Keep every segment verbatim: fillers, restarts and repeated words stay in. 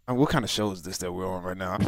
I mean, what kind of show is this that we're on right now?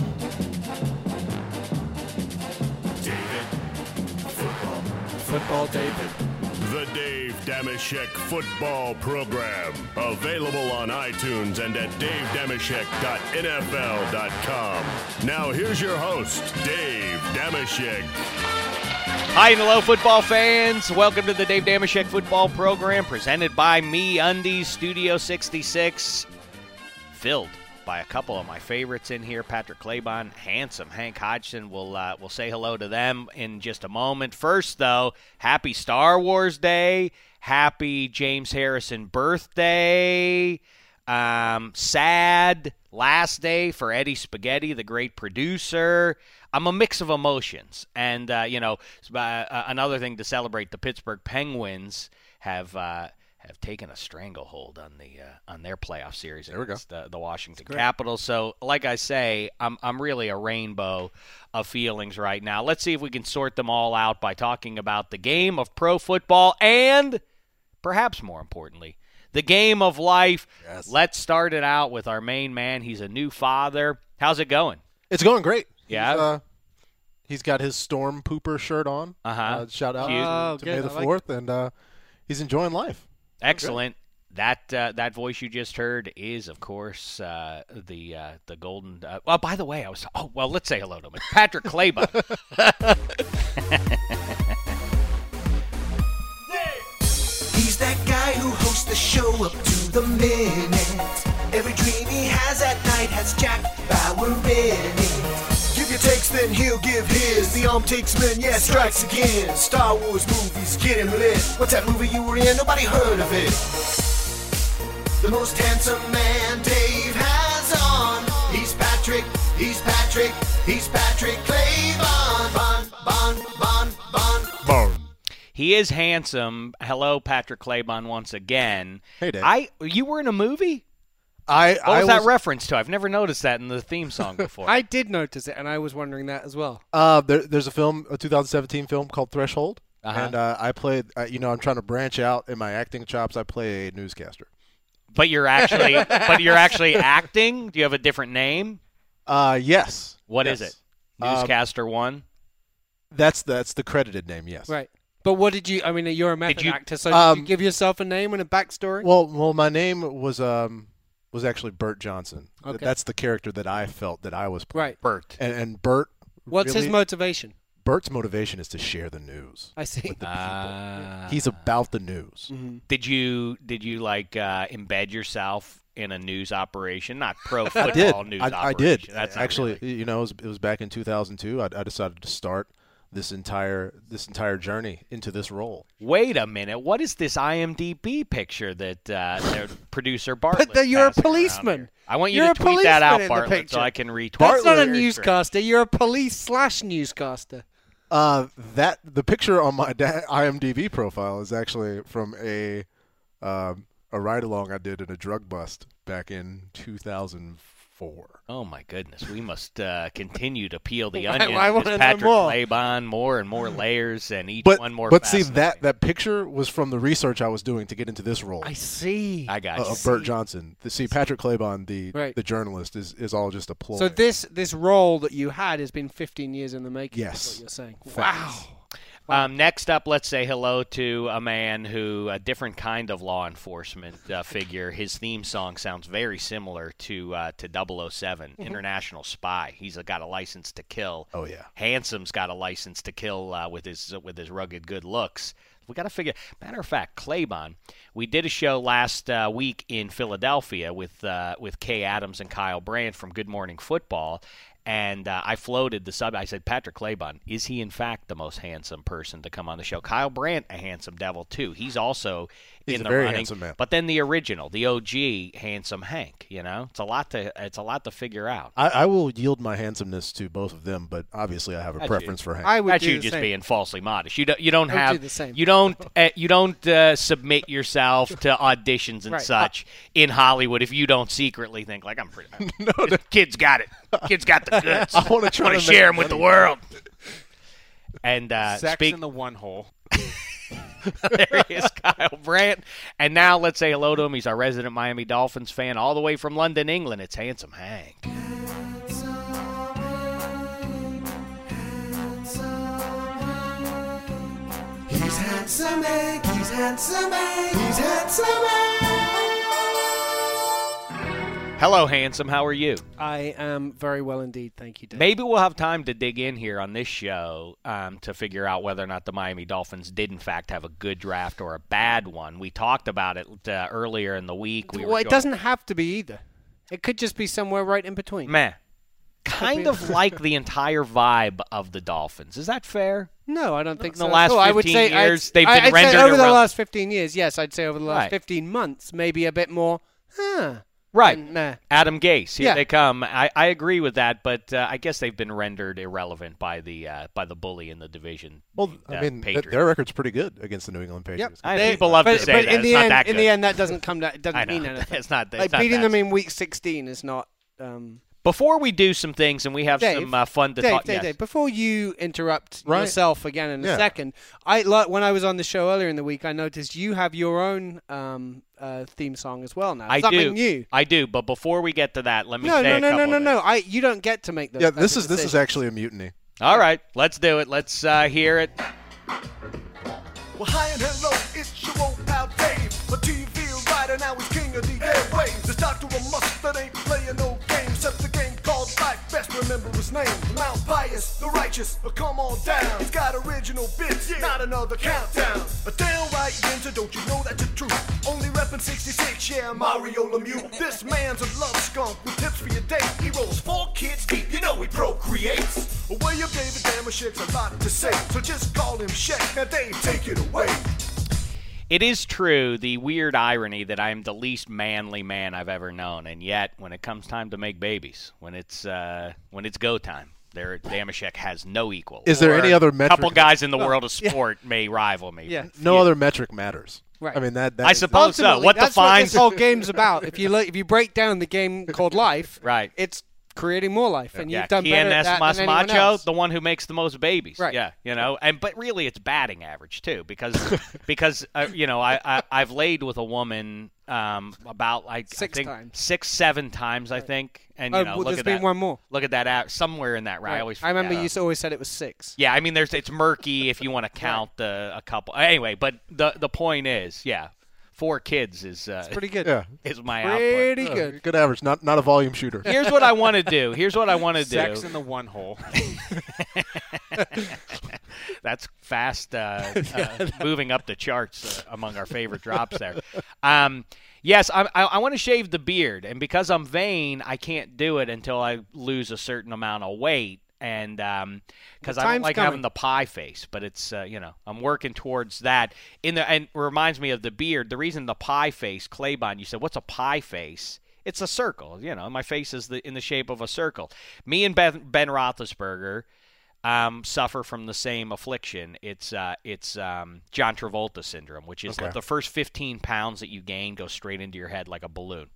David. Football. Football David. The Dave Dameshek Football Program. Available on iTunes and at dave dameshek dot n f l dot com. Now here's your host, Dave Dameshek. Hi and hello, football fans. Welcome to the Dave Dameshek Football Program, presented by Me Undies, Studio sixty-six. Filled by a couple of my favorites in here, Patrick Claybon, handsome Hank Hodgson. We'll, uh, we'll say hello to them in just a moment. First, though, happy Star Wars Day. Happy James Harrison birthday. Um, sad last day for Eddie Spaghetti, the great producer. I'm a mix of emotions. And, uh, you know, uh, another thing to celebrate, the Pittsburgh Penguins have uh, have taken a stranglehold on the uh, on their playoff series there against the, the Washington Capitals. So, like I say, I'm I'm really a rainbow of feelings right now. Let's see if we can sort them all out by talking about the game of pro football and, perhaps more importantly, the game of life. Yes. Let's start it out with our main man. He's a new father. How's it going? It's going great. Yeah. He's, uh, he's got his Storm Pooper shirt on. Uh-huh. Uh, shout out Cute. to, to May the fourth, and uh, he's enjoying life. Excellent. That uh, that voice you just heard is, of course, uh, the uh, the golden. Uh, well, by the way, I was. Oh, well, let's say hello to him. It's Patrick Claybon. He's that guy who hosts the show up to the minute. Every dream he has at night has Jack Bauer in it. Give your takes, then he'll give his. The arm takes men, yeah, strikes again. Star Wars movies, get him lit. What's that movie you were in? Nobody heard of it. The most handsome man Dave has on. He's Patrick, he's Patrick, he's Patrick Claybon. Bon, bon, bon, bon, bon. He is handsome. Hello, Patrick Claybon, once again. Hey, Dave. I you were in a movie? I, What I was that reference to? I've never noticed that in the theme song before. I did notice it, and I was wondering that as well. Uh, there, there's a film, a two thousand seventeen film called Threshold, Uh-huh. and uh, I played. Uh, you know, I'm trying to branch out in my acting chops. I play a newscaster. But you're actually, but you're actually acting. Do you have a different name? Uh, yes. What yes. is it? Um, Newscaster One. That's that's the credited name. Yes. Right. But what did you – I mean, you're a method you- actor, so did um, you give yourself a name and a backstory? Well, well, my name was um was actually Bert Johnson. Th- Okay. That's the character that I felt that I was playing. Right. Bert. And and Bert. What's his really- motivation? Bert's motivation is to share the news. I see. With the Ah. people. He's about the news. Mm-hmm. Did you did you like uh, embed yourself in a news operation? Not pro I football did. news I, operation. I did. That's not actually, really- you know, it was, it was back in two thousand two. I, I decided to start this entire this entire journey into this role. Wait a minute. What is this I M D B picture that uh, their producer Bartlett? But that you're a passing around policeman. here? I want you You're to a tweet that out, policeman in the Bartlett, so picture. I can retweet. That's not a Very newscaster. You're a police slash newscaster. Uh, that the picture on my da- I M D B profile is actually from a um, a ride along I did in a drug bust back in two thousand four. Oh my goodness, we must uh, continue to peel the I- onion. I because wanna know Patrick more. Laban, more and more layers, and each But one more. but see fascinating. that that picture was from the research I was doing to get into this role. I see. I got uh, you. of Bert Johnson. The, see, Patrick Claybon, the Right. the journalist, is, is all just a ploy. So this this role that you had has been fifteen years in the making. Yes. Is what you're saying. Facts. Wow. Um, next up, let's say hello to a man who, a different kind of law enforcement uh, figure. His theme song sounds very similar to uh, to double oh seven, International Spy. He's uh, got a license to kill. Oh, yeah. Handsome's got a license to kill uh, with his with his rugged good looks. We got to figure. Matter of fact, Claybon, we did a show last uh, week in Philadelphia with uh, with Kay Adams and Kyle Brandt from Good Morning Football. And uh, I floated the sub. I said, Patrick Claybon, is he in fact the most handsome person to come on the show? Kyle Brandt, a handsome devil too. He's also He's in a the very running. handsome man. But then the original, the O G, handsome Hank. You know, it's a lot to it's a lot to figure out. I, I will yield my handsomeness to both of them, but obviously I have a That's preference you. for Hank. I would That's do you the just same. being falsely modest. You don't. You don't I would have. do the same. You don't. Uh, you don't uh, submit yourself to auditions and Right. such in Hollywood if you don't secretly think like I'm pretty. no, the kid's got it. Kid's got the goods. I want to try want to to share them with the world. And uh, Sex speak. in the one hole. There he is, Kyle Brandt. And now let's say hello to him. He's our resident Miami Dolphins fan all the way from London, England. It's Handsome Hank. He's handsome Hank, he's handsome Hank, he's handsome Hank. Hello, Handsome. How are you? I am very well indeed. Thank you, Dave. Maybe we'll have time to dig in here on this show um, to figure out whether or not the Miami Dolphins did, in fact, have a good draft or a bad one. We talked about it uh, earlier in the week. We well, were it going- doesn't have to be either. It could just be somewhere right in between. Meh. Kind of like the entire vibe of the Dolphins. Is that fair? No, I don't think In so. the last Oh, I would fifteen say I'd- years, they've I- been I'd rendered say over the irrel- last fifteen years, yes, I'd say over the last Right. fifteen months, maybe a bit more, huh. Right. And, nah. Adam Gase, here Yeah. they come. I, I agree with that, but uh, I guess they've been rendered irrelevant by the uh, by the bully in the division. Well, the, I uh, mean, th- Patriots. their record's pretty good against the New England Patriots. I, They- people love but, to say but that. in It's the not end, that in good. the end, that doesn't come. To, it doesn't I know. mean anything. It's not. It's Like not beating that them in week sixteen is not. Um, Before we do some things, and we have Dave, some uh, fun to Dave, talk. Dave, yes. Dave, before you interrupt Right. yourself again in a Yeah. second, I like when I was on the show earlier in the week, I noticed you have your own um, uh, theme song as well now. I Something do. new. I do. But before we get to that, let me No, say no, a no, no, couple no, of no. things. I you don't get to make those. Yeah, kinds this of is this is decisions. actually a mutiny. All right, let's do it. Let's uh, hear it. Well, hi and hello, it's your old pal Dave. A T V writer, now he's king of the airwaves. This doctor of must that ain't playing no game, except the game called life. Best remember his name. Mount Pius, the righteous, but come on down. He's got original bits, not another countdown. A downright ninja, don't you know that's the truth? Only reppin' sixty-six, yeah, Mario Lemieux. This man's a love skunk with tips for your date. He rolls four kids deep, you know he procreates. Well, William David Damashek's a lot to say, so just call him Shaq. Now Dave, take it away. It is true, the weird irony that I am the least manly man I've ever known, and yet when it comes time to make babies, when it's uh, when it's go time, there Damashek has no equal. Is there Or any other A metric- couple guys in the Well, world of yeah. sport may rival me. Yeah. No Yeah. other metric matters. Right. I mean that. that I is- suppose so. Ultimately, What that's defines what this whole game's about. If you look, if you break down the game called life, Right. it's creating more life, and Yeah, you've done Quien better at es that más than anyone macho, else. the one who makes the most babies. Right. Yeah, you know, and but really it's batting average too, because because uh, you know I, I I've laid with a woman um about like Six I think times. six seven times I think, and you Oh, know well, look there's at been that one more. look at that out somewhere in that right. I Right. always I remember forget. you always said it was six. Yeah, I mean there's it's murky if you want to count the a couple anyway, but the the point is yeah. Four kids is uh, Pretty good. Yeah. is my output. Pretty Uh, good. Good average. Not not a volume shooter. Here's what I want to do. Here's what I want to do. Sex in the one hole. That's fast uh, uh, moving up the charts uh, among our favorite drops there. Um, yes, I, I, I want to shave the beard, and because I'm vain, I can't do it until I lose a certain amount of weight. And because The I don't time's like coming. having the pie face, but it's uh, you know I'm working towards that. In the and it reminds me of the beard. The reason the pie face, Claybon, you said, what's a pie face? It's a circle. You know, my face is the in the shape of a circle. Me and Ben, Ben Roethlisberger um, suffer from the same affliction. It's uh, it's um, John Travolta syndrome, which is Okay. like the first fifteen pounds that you gain go straight into your head like a balloon.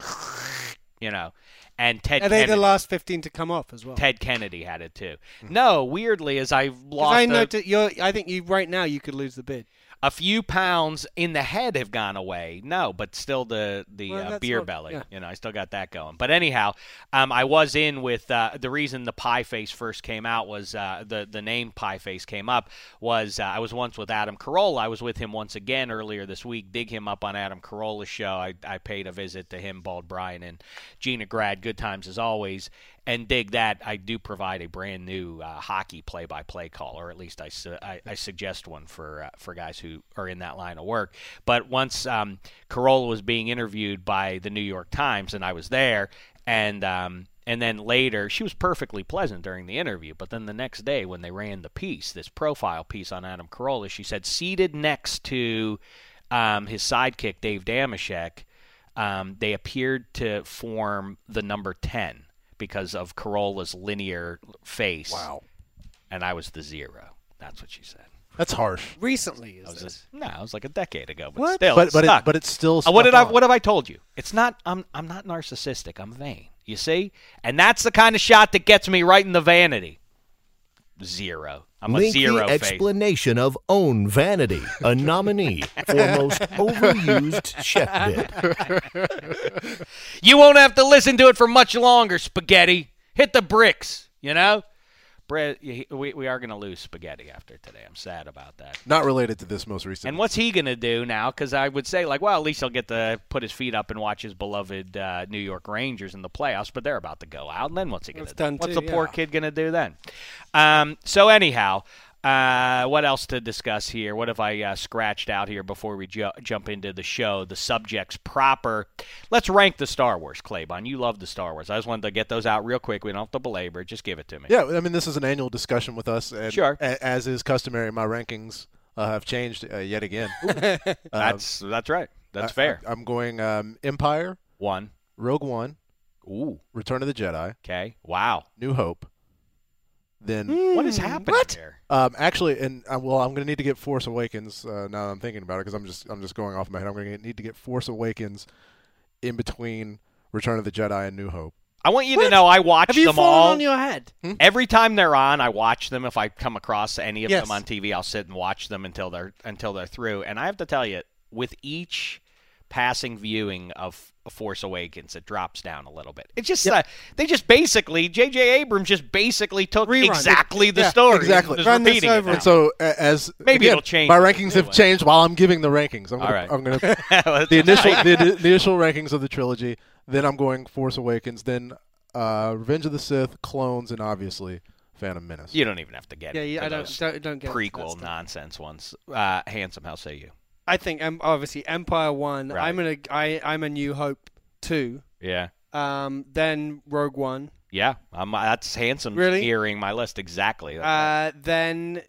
You know, and Ted Are they Kennedy. the last fifteen to come off as well? Ted Kennedy had it too. No, weirdly, as I've 'Cause lost I a, know that you're. I think you right now you could lose the bid. a few pounds in the head have gone away. No, but still the the Well, uh, that's beer not- belly. yeah. You know, I still got that going. But anyhow, um, I was in with uh, the reason the pie face first came out was uh, the the name pie face came up was uh, I was once with Adam Carolla. I was with him once again earlier this week. Dig him up on Adam Carolla's show. I, I paid a visit to him, Bald Brian, and Gina Grad. Good times as always. And dig that, I do provide a brand new uh, hockey play-by-play call, or at least I, su- I, I suggest one for uh, for guys who are in that line of work. But once um, Carolla was being interviewed by the New York Times, and I was there, and um, and then later, she was perfectly pleasant during the interview. But then the next day, when they ran the piece, this profile piece on Adam Carolla, she said, seated next to um, his sidekick, Dave Damashek, um, they appeared to form the number ten. Because of Carolla's linear face. Wow. And I was the zero. That's what she said. That's harsh. Recently, is I was this? a, no, it was like a decade ago. But What? still, But it's but stuck. it, but it's still. Uh, what did stuck I on. What have I told you? It's not. I'm I'm not narcissistic. I'm vain. You see, and that's the kind of shot that gets me right in the vanity. Zero. I'm Lengthy a zero face. explanation of own vanity, a nominee for most overused Sheck bit. You won't have to listen to it for much longer, Spaghetti. Hit the bricks, you know? Brett, we, we are going to lose Spaghetti after today. I'm sad about that. Not related to this most recent. And what's he going to do now? Because I would say, like, well, at least he'll get to put his feet up and watch his beloved uh, New York Rangers in the playoffs, but they're about to go out. And then what's he going to do? done What's too, the poor yeah. kid going to do then? Um, so anyhow, uh, what else to discuss here? What have I uh, scratched out here before we ju- jump into the show? The subjects proper. Let's rank the Star Wars, Claybon. You love the Star Wars. I just wanted to get those out real quick. We don't have to belabor it. Just give it to me. Yeah, I mean, this is an annual discussion with us. And Sure. a- as is customary, my rankings uh, have changed uh, yet again. That's that's right. That's I- fair. I, I'm going um, Empire, One. Rogue One, Ooh. Return of the Jedi, Okay. Wow. New Hope. Then, What is happening What? here? um, actually, and uh, well, I'm going to need to get Force Awakens uh, now that I'm thinking about it because I'm just I'm just going off my head. I'm going to need to get Force Awakens in between Return of the Jedi and New Hope. I want you to What? know I watch Have you them fallen all. on your head? Every time they're on, I watch them. If I come across any of Yes. them on T V, I'll sit and watch them until they're until they're through. And I have to tell you, with each passing viewing of Force Awakens, it drops down a little bit. It's just uh, they just basically J J Abrams just basically took Rerun. exactly the Yeah, story, exactly. and is Run this repeating over. it And so, uh, as Maybe again, it'll change my with rankings the new have one. changed while I'm giving the rankings. I'm All gonna, right. I'm going to now. the initial the, the initial rankings of the trilogy. Then I'm going Force Awakens. Then uh, Revenge of the Sith, Clones, and obviously Phantom Menace. You don't even have to get Yeah, into yeah I don't, those don't, don't get into that prequel stuff. nonsense ones. Uh, Handsome, how say you? I think um, obviously Empire one. Right. I'm gonna I I'm a New Hope two. Yeah. Um, then Rogue One. Yeah, I'm, that's Handsome Really? nearing my list exactly. Uh, then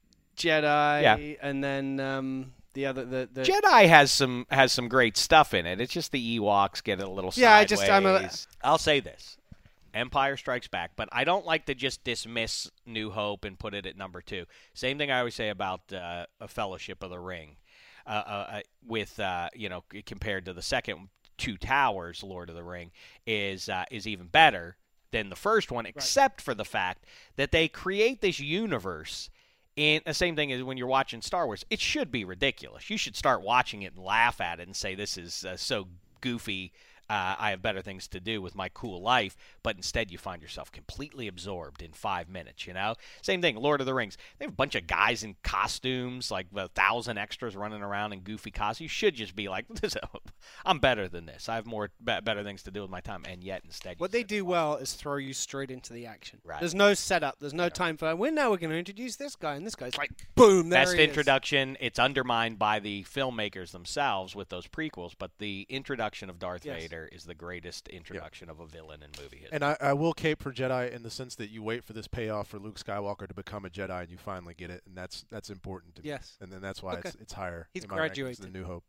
Jedi. Yeah. And then um, the other the, the Jedi has some has some great stuff in it. It's just the Ewoks get a little Yeah, I sideways. just- I'm a- I'll say this. Empire Strikes Back, but I don't like to just dismiss New Hope and put it at number two. Same thing I always say about uh, a Fellowship of the Ring, uh, uh, with uh, you know c- compared to the second Two Towers, Lord of the Ring, is uh, is even better than the first one, except for the fact that they create this universe. And the same thing as when you're watching Star Wars, it should be ridiculous. You should start watching it and laugh at it and say, this is uh, so goofy. Uh, I have better things to do with my cool life, but instead you find yourself completely absorbed in five minutes, you know? Same thing, Lord of the Rings. They have a bunch of guys in costumes, like a thousand extras running around in goofy costumes. You should just be like, this, I'm better than this. I have more be- better things to do with my time, and yet instead... What you they sit do and watch. well is throw you straight into the action. Right. There's no setup. There's no time for. Well, now we're going to introduce this guy, and this guy's like, boom, there Best he is. introduction. It's undermined by the filmmakers themselves with those prequels, but the introduction of Darth Yes. Vader is the greatest introduction of a villain in movie history. And I, I will cape for Jedi in the sense that you wait for this payoff for Luke Skywalker to become a Jedi, and you finally get it, and that's that's important to me. Yes. And then that's why Okay. it's it's higher. He's in my rankings graduated. than New Hope.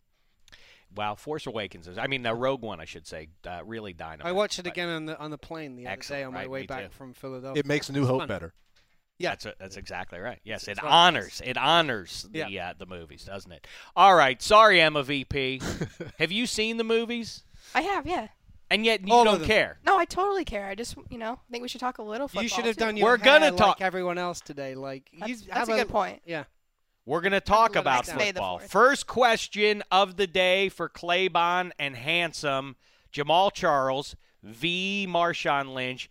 Wow, Force Awakens is. I mean, the Rogue One, I should say, uh, really dynamite. I watched it But again on the on the plane the other Excellent, day on my right, way me back too. from Philadelphia. It makes New It's Hope fun. better. Yeah. That's a, that's exactly right. Yes, it It's right. honors it honors the Yeah. uh, the movies, doesn't it? All right, sorry, Emma V P. Have you seen the movies? I have, yeah. And yet you All of don't them. care. No, I totally care. I just, you know, think we should talk a little football. You should have too. done your We're hair gonna like talk- everyone else today. Like That's, you that's have a good point. Yeah. We're going to talk little about bit May the football. fourth. First question of the day for Claybon and Handsome. Jamal Charles, v. Marshawn Lynch,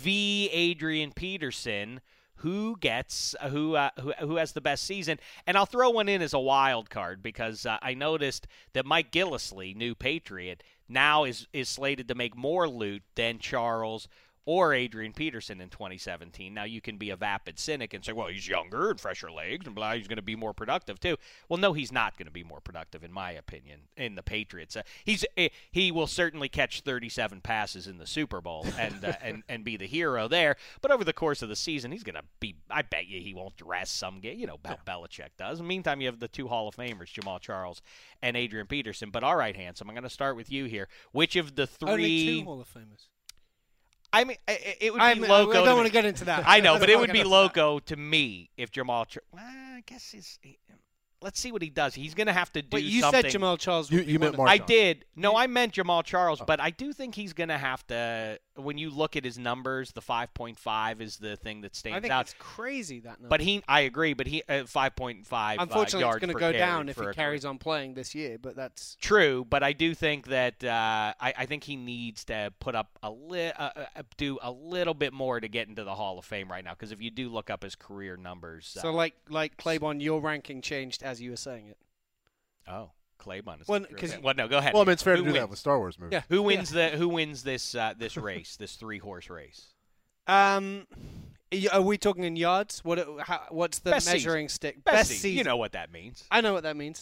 v. Adrian Peterson. Who gets uh, who, uh, who who has the best season? And I'll throw one in as a wild card because uh, I noticed that Mike Gillislee, new Patriot, now is is slated to make more loot than Charles or Adrian Peterson in twenty seventeen. Now, you can be a vapid cynic and say, well, he's younger and fresher legs and blah, he's going to be more productive too. Well, no, he's not going to be more productive, in my opinion, in the Patriots. Uh, he's uh, He will certainly catch thirty-seven passes in the Super Bowl and, uh, and, and be the hero there. But over the course of the season, he's going to be, I bet you he won't rest some game. You know, Bel- Belichick does. In the meantime, you have the two Hall of Famers, Jamal Charles and Adrian Peterson. But all right, Handsome, I'm going to start with you here. Which of the three... Only two Hall of Famers. I mean, i- it would be I'm, loco. I to don't me. want to get into that. I know, but it Let's would not be get into that. loco to me if Jamal. Char- well, I guess he's. He, let's see what he does. He's going to have to do But you something. said Jamal Charles. You- would be you one meant of- Mark- I Marshawn. did. No, I meant Jamal Charles, but I do think he's going to have to. When you look at his numbers, the five point five is the thing that stands I think out. it's crazy that number. But he, I agree. But he, uh, five point five. Unfortunately, uh, yards it's going to per go carry down if for he a carries career. on playing this year. But that's True, but I do think that uh, I, I think he needs to put up a li- uh, uh, do a little bit more to get into the Hall of Fame right now. Because if you do look up his career numbers, uh, so like like Claiborne, your ranking changed as you were saying it. oh, Claiborne. Is Well, the- 'cause- well, no, go ahead. Well, I mean, it's fair Who to do wins? that with Star Wars movies. Yeah. Who wins the Who wins this uh, this race? This three horse race? Um, y- are we talking in yards? What? How, what's the Best measuring stick? Best, season. season. You know what that means. I know what that means.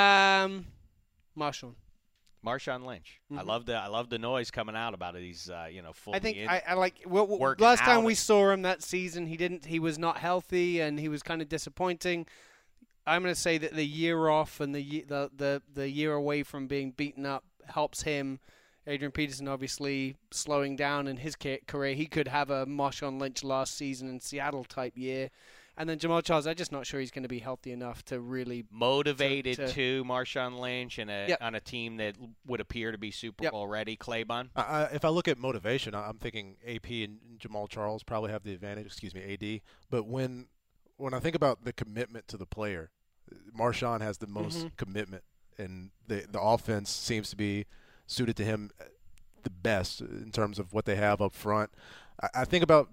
Um, Marshawn. Marshawn Lynch. I Mhm. love the I love the noise coming out about it. He's uh, you know full. I think in. I, I like. Well, well, working last time out we and- saw him that season, he didn't. He was not healthy, and he was kind of disappointing. I'm going to say that the year off and the, ye- the the the year away from being beaten up helps him. Adrian Peterson obviously slowing down in his ca- career. He could have a Marshawn Lynch last season in Seattle type year, and then Jamal Charles. I'm just not sure he's going to be healthy enough to really. motivated to- to- to Marshawn Lynch and a, Yep. on a team that would appear to be Super Yep. Bowl ready. Claiborne. I, I, if I look at motivation, I- I'm thinking A P and Jamal Charles probably have the advantage. Excuse me, A D. But when when I think about the commitment to the player, Marshawn has the most Mm-hmm. commitment, and the the offense seems to be suited to him the best in terms of what they have up front. I, I think about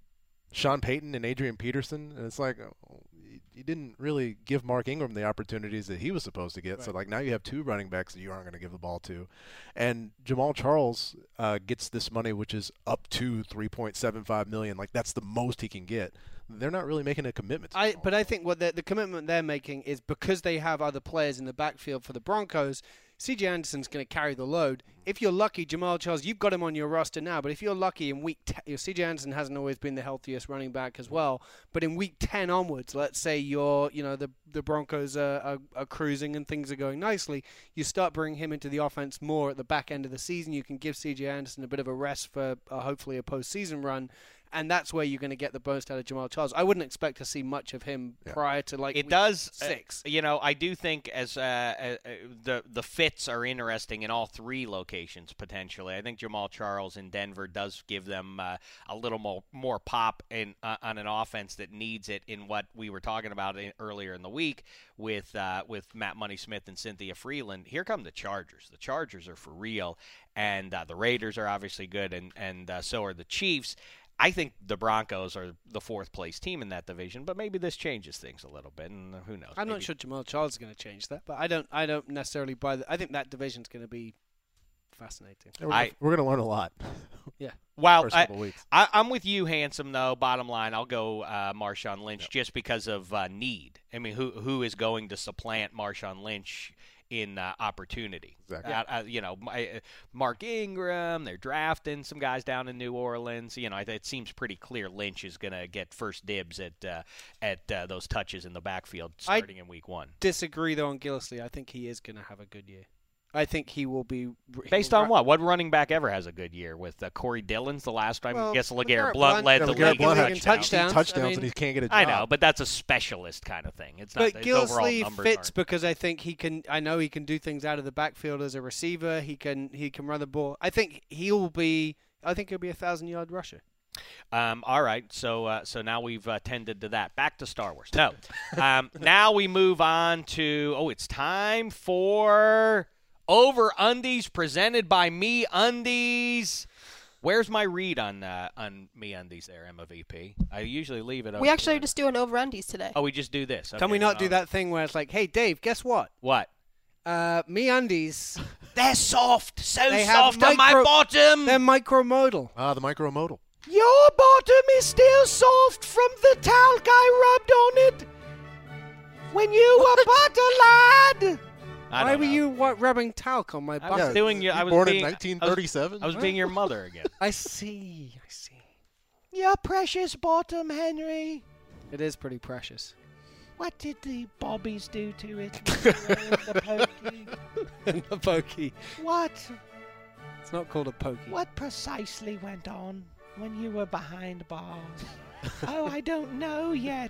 Sean Payton and Adrian Peterson, and it's like oh, you- you didn't really give Mark Ingram the opportunities that he was supposed to get. So, Right. like, now you have two running backs that you aren't going to give the ball to. And Jamal Charles uh, gets this money, which is up to three point seven five million dollars. Like, that's the most he can get. They're not really making a commitment to I, Jamal but I Charles. think what the, the commitment they're making is because they have other players in the backfield for the Broncos. C J Anderson's going to carry the load. If you're lucky, Jamal Charles, you've got him on your roster now. But if you're lucky in week, ten, C J Anderson hasn't always been the healthiest running back as well. But in week ten onwards, let's say you're, you know, the the Broncos are, are, are cruising and things are going nicely. You start bringing him into the offense more at the back end of the season. You can give C J Anderson a bit of a rest for uh, hopefully a postseason run. And that's where you're going to get the most out of Jamal Charles. I wouldn't expect to see much of him Yeah. prior to like It week does. uh, six. you know, I do think as uh, uh, uh, the the fits are interesting in all three locations potentially. I think Jamal Charles in Denver does give them uh, a little more more pop in uh, on an offense that needs it. In what we were talking about in, earlier in the week with uh, with Matt Money Smith and Cynthia Freeland. Here come the Chargers. The Chargers are for real, and uh, the Raiders are obviously good, and and uh, so are the Chiefs. I think the Broncos are the fourth place team in that division, but maybe this changes things a little bit, and who knows? I'm not Maybe- sure Jamal Charles is going to change that, but I don't. I don't necessarily buy that. I think that division's going to be fascinating. Yeah, we're I- gonna- we're going to learn a lot. Well, first I, couple weeks. I, I'm with you, Handsome. Though, bottom line, I'll go uh, Marshawn Lynch just because of uh, need. I mean, who who is going to supplant Marshawn Lynch in uh, opportunity? Exactly. Uh, uh, you know, my, uh, Mark Ingram. They're drafting some guys down in New Orleans. You know, it, it seems pretty clear Lynch is going to get first dibs at uh, at uh, those touches in the backfield I- starting in week one. Disagree though on Gillisley. I think he is going to have a good year. I think he will be Based he'll on ri- what? What running back ever has a good year? With uh, Corey Dillon's the last time. Well, I guess LeGarrette LeGarrette Blunt Blunt- led Yeah, the LeGarrette league Blunt in had touchdowns. touchdowns. touchdowns, I mean- and he can't get a job. I know, but that's a specialist kind of thing. It's not. But his overall Gillisley numbers fits aren't- because I think he can. I know he can do things out of the backfield as a receiver. He can. He can run the ball. I think he'll be. I think he'll be a thousand yard rusher. Um, all right, so uh, so now we've uh, tended to that. Back to Star Wars. No, um, now we move on to. Oh, it's time for Over Undies presented by Me Undies. Where's my read on uh, on Me Undies there, Emma V P? I usually leave it. We over actually to- are just doing over undies today. Oh, we just do this. Can Okay, we not well, do that thing where it's like, hey Dave, guess what? What? Uh, Me Undies. They're soft, so They have soft on my micro- bottom. They're micromodal. Ah, the micromodal. Your bottom is still soft from the talc I rubbed on it when you were but a lad. I Why don't were know. you what, rubbing talc on my I was butt? doing your. I was born being, in nineteen thirty-seven. I was, I was being your mother again. I see. I see. Your precious bottom, Henry. It is pretty precious. What did the bobbies do to it? the pokey? A pokey. What? It's not called a pokey. What precisely went on when you were behind bars? Oh, I don't know yet.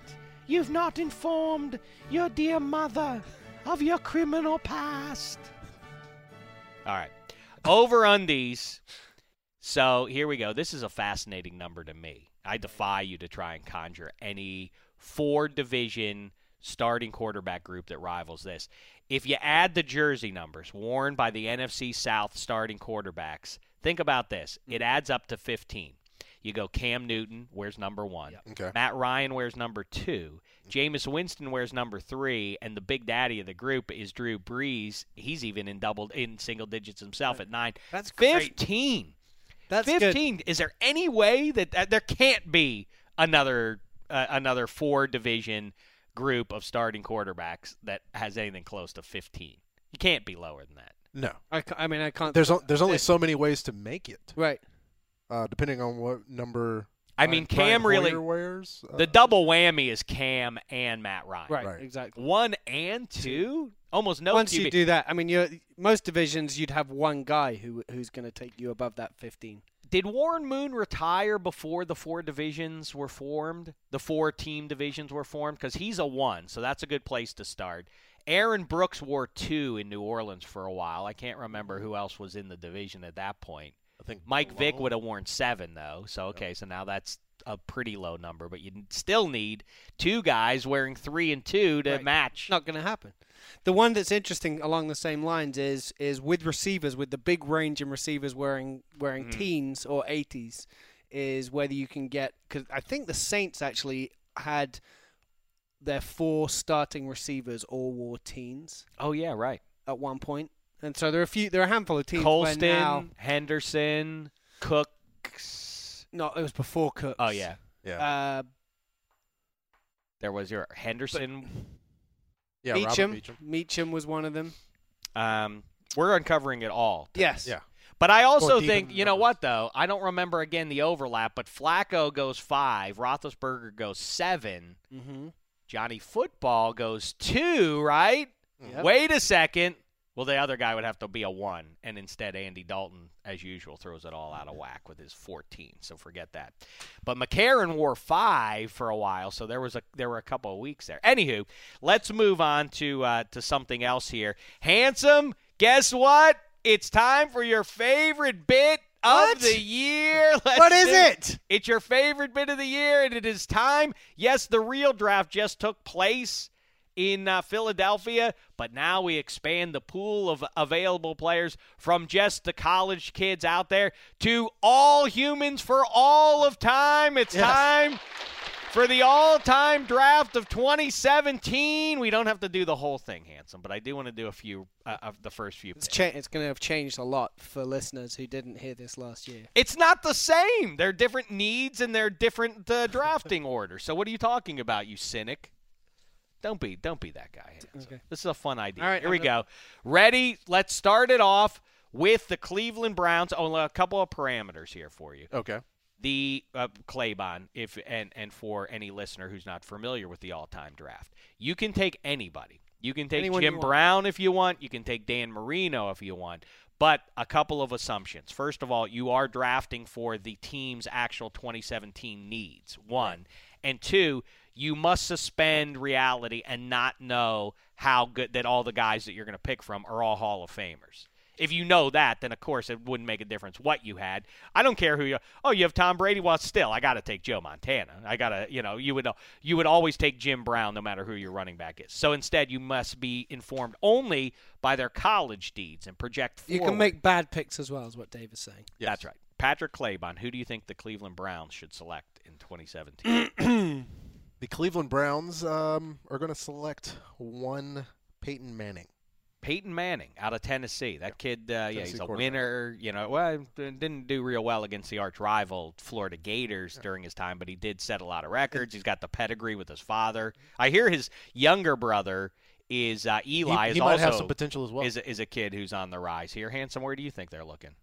You've not informed your dear mother of your criminal past. All right. Over undies. So here we go. This is a fascinating number to me. I defy you to try and conjure any four-division starting quarterback group that rivals this. If you add the jersey numbers worn by the N F C South starting quarterbacks, think about this. It adds up to fifteen. You go Cam Newton wears number one. Yep. Okay. Matt Ryan wears number two. Jameis Winston wears number three, and the big daddy of the group is Drew Brees. He's even in double in single digits himself at nine. That's great. fifteen. That's fifteen. good. Is there any way that uh, there can't be another uh, another four division group of starting quarterbacks that has anything close to fifteen? You can't be lower than that. No. I, ca- I mean, I can't. There's o- there's only so many ways to make it, right. uh, depending on what number. I mean, Brian Cam really Hoyer wears. Uh, the double whammy is Cam and Matt Ryan. Right, Right. exactly. One and two? Almost no Once Q B. you do that, I mean, you're, most divisions you'd have one guy who who's going to take you above that fifteen. Did Warren Moon retire before the four divisions were formed? The four team divisions were formed? Because he's a one, so that's a good place to start. Aaron Brooks wore two in New Orleans for a while. I can't remember who else was in the division at that point. I think Mike Vick Malone. would have worn seven, though. So, okay, so now that's a pretty low number. But you still need two guys wearing three and two to Right. match. It's not going to happen. The one that's interesting along the same lines is is with receivers, with the big range in receivers wearing wearing Mhm. teens or eighties, is whether you can get, because I think the Saints actually had their four starting receivers all wore teens Oh, yeah, right. at one point, and so there are a few, there are a handful of teams Colston, where now, Henderson, Cooks. no, it was before Cooks. Oh, yeah. Yeah. Uh, There was your Henderson. yeah. Meacham, Robert Meacham. Meacham was one of them. Um, we're uncovering it all. Yes. Yeah. But I also Or deep think, in you know numbers. what, though? I don't remember, again, the overlap, but Flacco goes five. Roethlisberger goes seven. Mm-hmm. Johnny Football goes two, right? Yep. Wait a second. Well, the other guy would have to be a one, and instead Andy Dalton, as usual, throws it all out of whack with his fourteen. So forget that. But McCarron wore five for a while, so there was a there were a couple of weeks there. Anywho, let's move on to uh, to something else here. Handsome, guess what? It's time for your favorite bit What? of the year. Let's What is do- it? It's your favorite bit of the year, and it is time. Yes, the real draft just took place in uh, Philadelphia, but now we expand the pool of available players from just the college kids out there to all humans for all of time. It's Yes. time for the all-time draft of twenty seventeen. We don't have to do the whole thing, Handsome, but I do want to do a few uh, of the first few It's picks. cha- It's going to have changed a lot for listeners who didn't hear this last year. It's not the same. They're different needs and they're different uh, drafting orders. So what are you talking about, you cynic? Don't be, don't be that guy. Hanson. Okay. This is a fun idea. All right, Here we I'm go. Ready? Let's start it off with the Cleveland Browns. Oh, a couple of parameters here for you. Okay. The uh, Claybon, if and and for any listener who's not familiar with the all-time draft, you can take anybody. You can take Anyone you Jim want. Brown if you want. You can take Dan Marino if you want. But a couple of assumptions. First of all, you are drafting for the team's actual twenty seventeen needs, one. And two, you must suspend reality and not know how good that all the guys that you're going to pick from are all Hall of Famers. If you know that, then, of course, it wouldn't make a difference what you had. I don't care who you – oh, you have Tom Brady? Well, still, I got to take Joe Montana. I got to – you know, you would you would always take Jim Brown no matter who your running back is. So instead, you must be informed only by their college deeds and project forward. You can make bad picks as well, is what Dave is saying. Yes. That's right. Patrick Claybon, who do you think the Cleveland Browns should select in twenty seventeen? The Cleveland Browns um, are going to select one Peyton Manning. Peyton Manning out of Tennessee. That kid, uh, yeah, Tennessee he's a quarterback. winner. You know, well, didn't do real well against the arch rival Florida Gators during his time, but he did set a lot of records. He's got the pedigree with his father. I hear his younger brother is uh, Eli. He, is he might also have some potential as well. is a, is a kid who's on the rise here. Handsome, where do you think they're looking?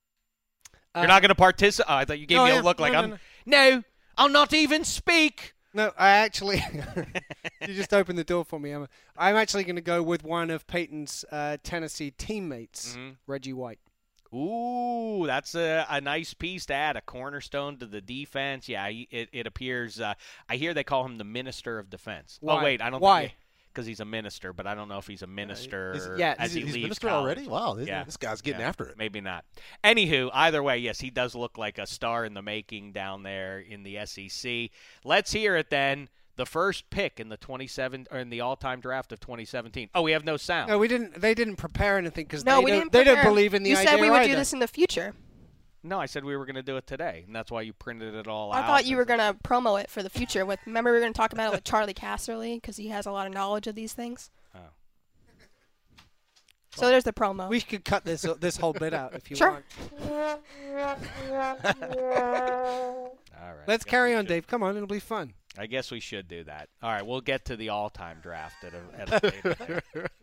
Uh, You're not going to participate. Oh, I thought you gave no, me I a am. look like No, no, I'm. no. No, I'll not even speak. No, I actually – you just opened the door for me, Emma. I'm actually going to go with one of Peyton's uh, Tennessee teammates, Mhm. Reggie White. Ooh, that's a, a nice piece to add, a cornerstone to the defense. Yeah, it, it appears. Uh, I hear they call him the Minister of Defense. Why? Oh, wait, I don't Why? think because he's a minister, but I don't know if he's a minister Is- yeah, as Is he he, he's leaves minister college. already? Wow, this, Yeah. this guy's getting Yeah, after it. Maybe not. Anywho, either way, yes, he does look like a star in the making down there in the S E C. Let's hear it then. The first pick in the twenty-seven or in the all-time draft of twenty seventeen. Oh, we have no sound. No, we didn't. They didn't prepare anything because No, they we don't. didn't. They don't prepare. believe in the you idea said we would either. do this in the future. No, I said we were going to do it today, and that's why you printed it all I out. thought you were going to promo it for the future. With remember we were going to talk about it with Charlie Casserly because he has a lot of knowledge of these things. Oh. So there's the promo. We could cut this this whole bit out if you Sure. want. All right. Let's guess carry we on, should- Dave. Come on, it'll be fun. I guess we should do that. All right, we'll get to the all-time draft at a, at a later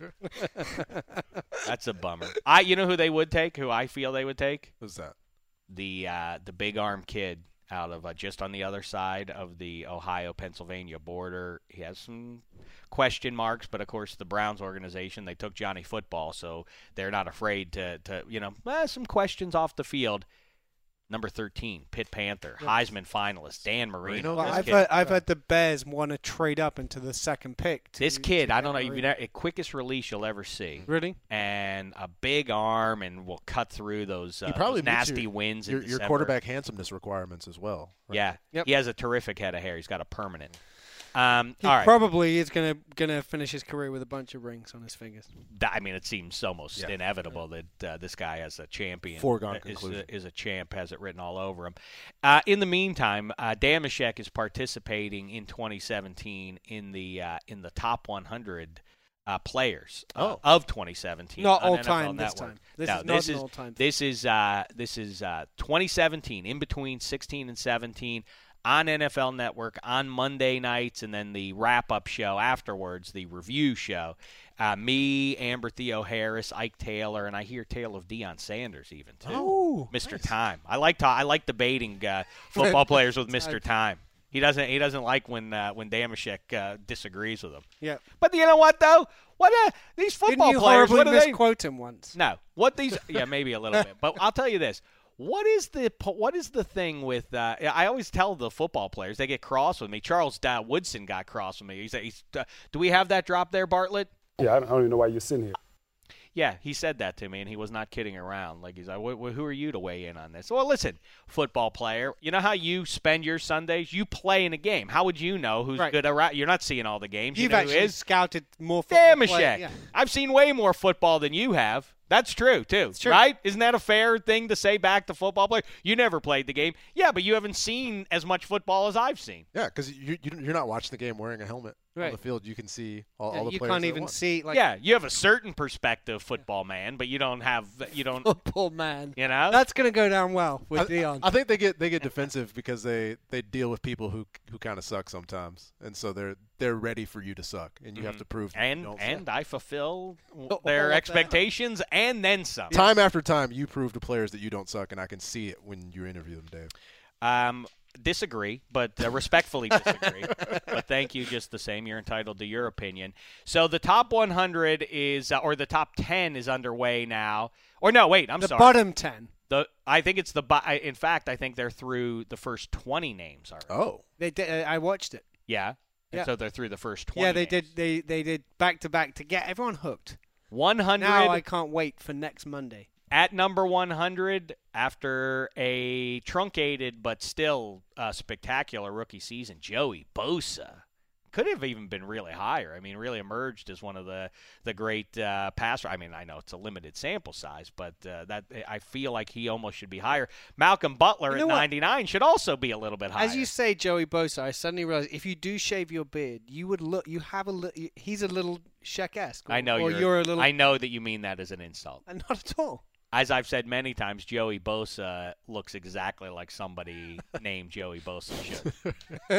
date. That's a bummer. I, you know who they would take? Who I feel they would take? Who's that? The uh, the big arm kid out of uh, just on the other side of the Ohio-Pennsylvania border. He has some question marks, but of course the Browns organization, they took Johnny Football, so they're not afraid to to you know eh, some questions off the field. Number thirteen, Pitt Panther, Heisman finalist, Dan Marino. Marino? Well, This I've kid- heard, I've heard the Bears want to trade up into the second pick. To, This kid, to I get don't know, Marino. you've quickest release you'll ever see. Really? And a big arm, and will cut through those, uh, He probably those meets nasty your, winds. Your, in your December. quarterback handsomeness requirements as well. right? Yeah, Yep. he has a terrific head of hair. He's got a permanent. Um, He all right, probably is gonna gonna finish his career with a bunch of rings on his fingers. Th- I mean, it seems almost Yeah. inevitable that uh, this guy has a champion. Foregone uh, is, conclusion. a, is a champ, has it written all over him. Uh, in the meantime, uh, Damashek is participating in twenty seventeen in the uh, in the top one hundred uh, players uh, Oh. of twenty seventeen. Not on all N F L time this Network. time. This No, is not this an is all time. this is uh, this is uh, twenty seventeen, in between sixteen and seventeen. On N F L Network on Monday nights, and then the wrap-up show afterwards, the review show. Uh, me, Amber Theo Harris, Ike Taylor, and I hear tale of Deion Sanders even too. Oh, Mister Time. I like to, I like debating uh, football players with Mister Time. He doesn't he doesn't like when uh, when Damashek uh, disagrees with him. Yeah. But you know what though? What uh, these football Didn't you players? horribly What do they? misquote him once? No. What these? Yeah, maybe a little bit. But I'll tell you this. What is the what is the thing with? Uh, I always tell the football players, they get cross with me. Charles uh, Woodson got cross with me. He said, he's, uh, "Do we have that drop there, Bartlett?" Yeah, I don't, I don't even know why you're sitting here. Yeah, he said that to me, and he was not kidding around. Like he's like, wh- wh- "Who are you to weigh in on this?" Well, listen, football player, you know how you spend your Sundays? You play in a game. How would you know who's Right. good around? You're not seeing all the games. You've you know who actually is? scouted more football play- Damashek. Yeah. I've seen way more football than you have. That's true, too. true. Right? Isn't that a fair thing to say back to football players? You never played the game. Yeah, but you haven't seen as much football as I've seen. Yeah, because you, you, you're not watching the game wearing a helmet on Right. the field. You can see all, Yeah, all the you players can't that even want. see like yeah, you have a certain perspective, football man, but you don't have, you don't, football man. you know? That's gonna go down well with I, Dion. I think they get they get defensive because they, they deal with people who who kind of suck sometimes, and so they're they're ready for you to suck, and you have to prove that you and don't and suck. I fulfill Oh, their oh, that. expectations and then some. Time after time, you prove to players that you don't suck, and I can see it when you interview them, Dave. Um, disagree, but uh, respectfully disagree. But thank you just the same. You're entitled to your opinion. So the top one hundred is, uh, or the top ten is underway now. Or no, wait, I'm the sorry. bottom ten. The I think it's the. bo- I, in fact, I think they're through the first twenty names already. Oh, They did, uh, I watched it. Yeah. And Yeah. so they're through the first twenty. Yeah, they names. did. They they did back to back to get everyone hooked. one hundred Now I can't wait for next Monday. at number one hundred after a truncated but still uh, spectacular rookie season. Joey Bosa could have even been really higher. I mean, really emerged as one of the the great uh, passer. I mean, I know it's a limited sample size, but uh, that I feel like he almost should be higher. Malcolm Butler You know at what? ninety-nine should also be a little bit higher. As you say, Joey Bosa, I suddenly realized if you do shave your beard, you would look. You have a. Li- he's a little Shaq-esque. I know or you're, you're a little. I know that you mean that as an insult. Uh, Not at all. As I've said many times, Joey Bosa looks exactly like somebody named Joey Bosa should.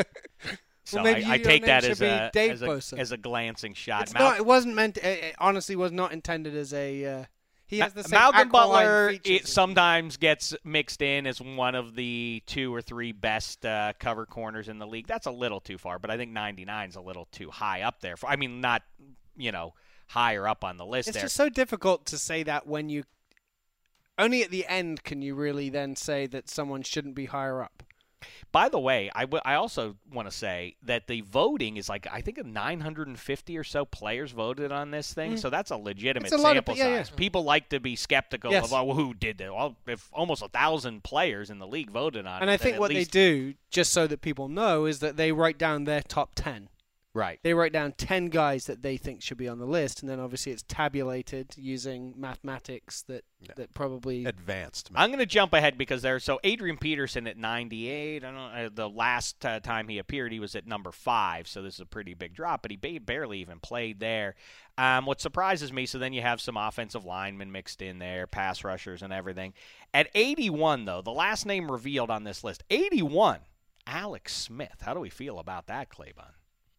So maybe I, I your take name that should as be a, Dave as, a Bosa. as a glancing shot. It's Mal- not. It wasn't meant. To, it, it honestly was not intended as a. Uh, he has the same Malcolm aquiline Butler features it as- sometimes gets mixed in as one of the two or three best uh, cover corners in the league. That's a little too far, but I think ninety-nine is a little too high up there. For, I mean, not, you know, higher up on the list It's there. just so difficult to say that when you only at the end can you really then say that someone shouldn't be higher up. By the way, I, w- I also want to say that the voting is like, I think nine hundred fifty or so players voted on this thing, mm. so that's a legitimate a sample of, yeah, size. yeah. People like to be skeptical yes. of, oh, well, who did that? Well, if almost a thousand players in the league voted on and it. And I think what least... they do, just so that people know, is that they write down their top ten. Right. They write down ten guys that they think should be on the list, and then obviously it's tabulated using mathematics that, yeah. that probably... Advanced. I'm going to jump ahead because there's... So Adrian Peterson at ninety-eight. I don't know, the last uh, time he appeared, he was at number five, so this is a pretty big drop, but he ba- barely even played there. Um, what surprises me, so then you have some offensive linemen mixed in there, pass rushers and everything. At eighty-one, though, the last name revealed on this list, eighty-one, Alex Smith. How do we feel about that, Claybon?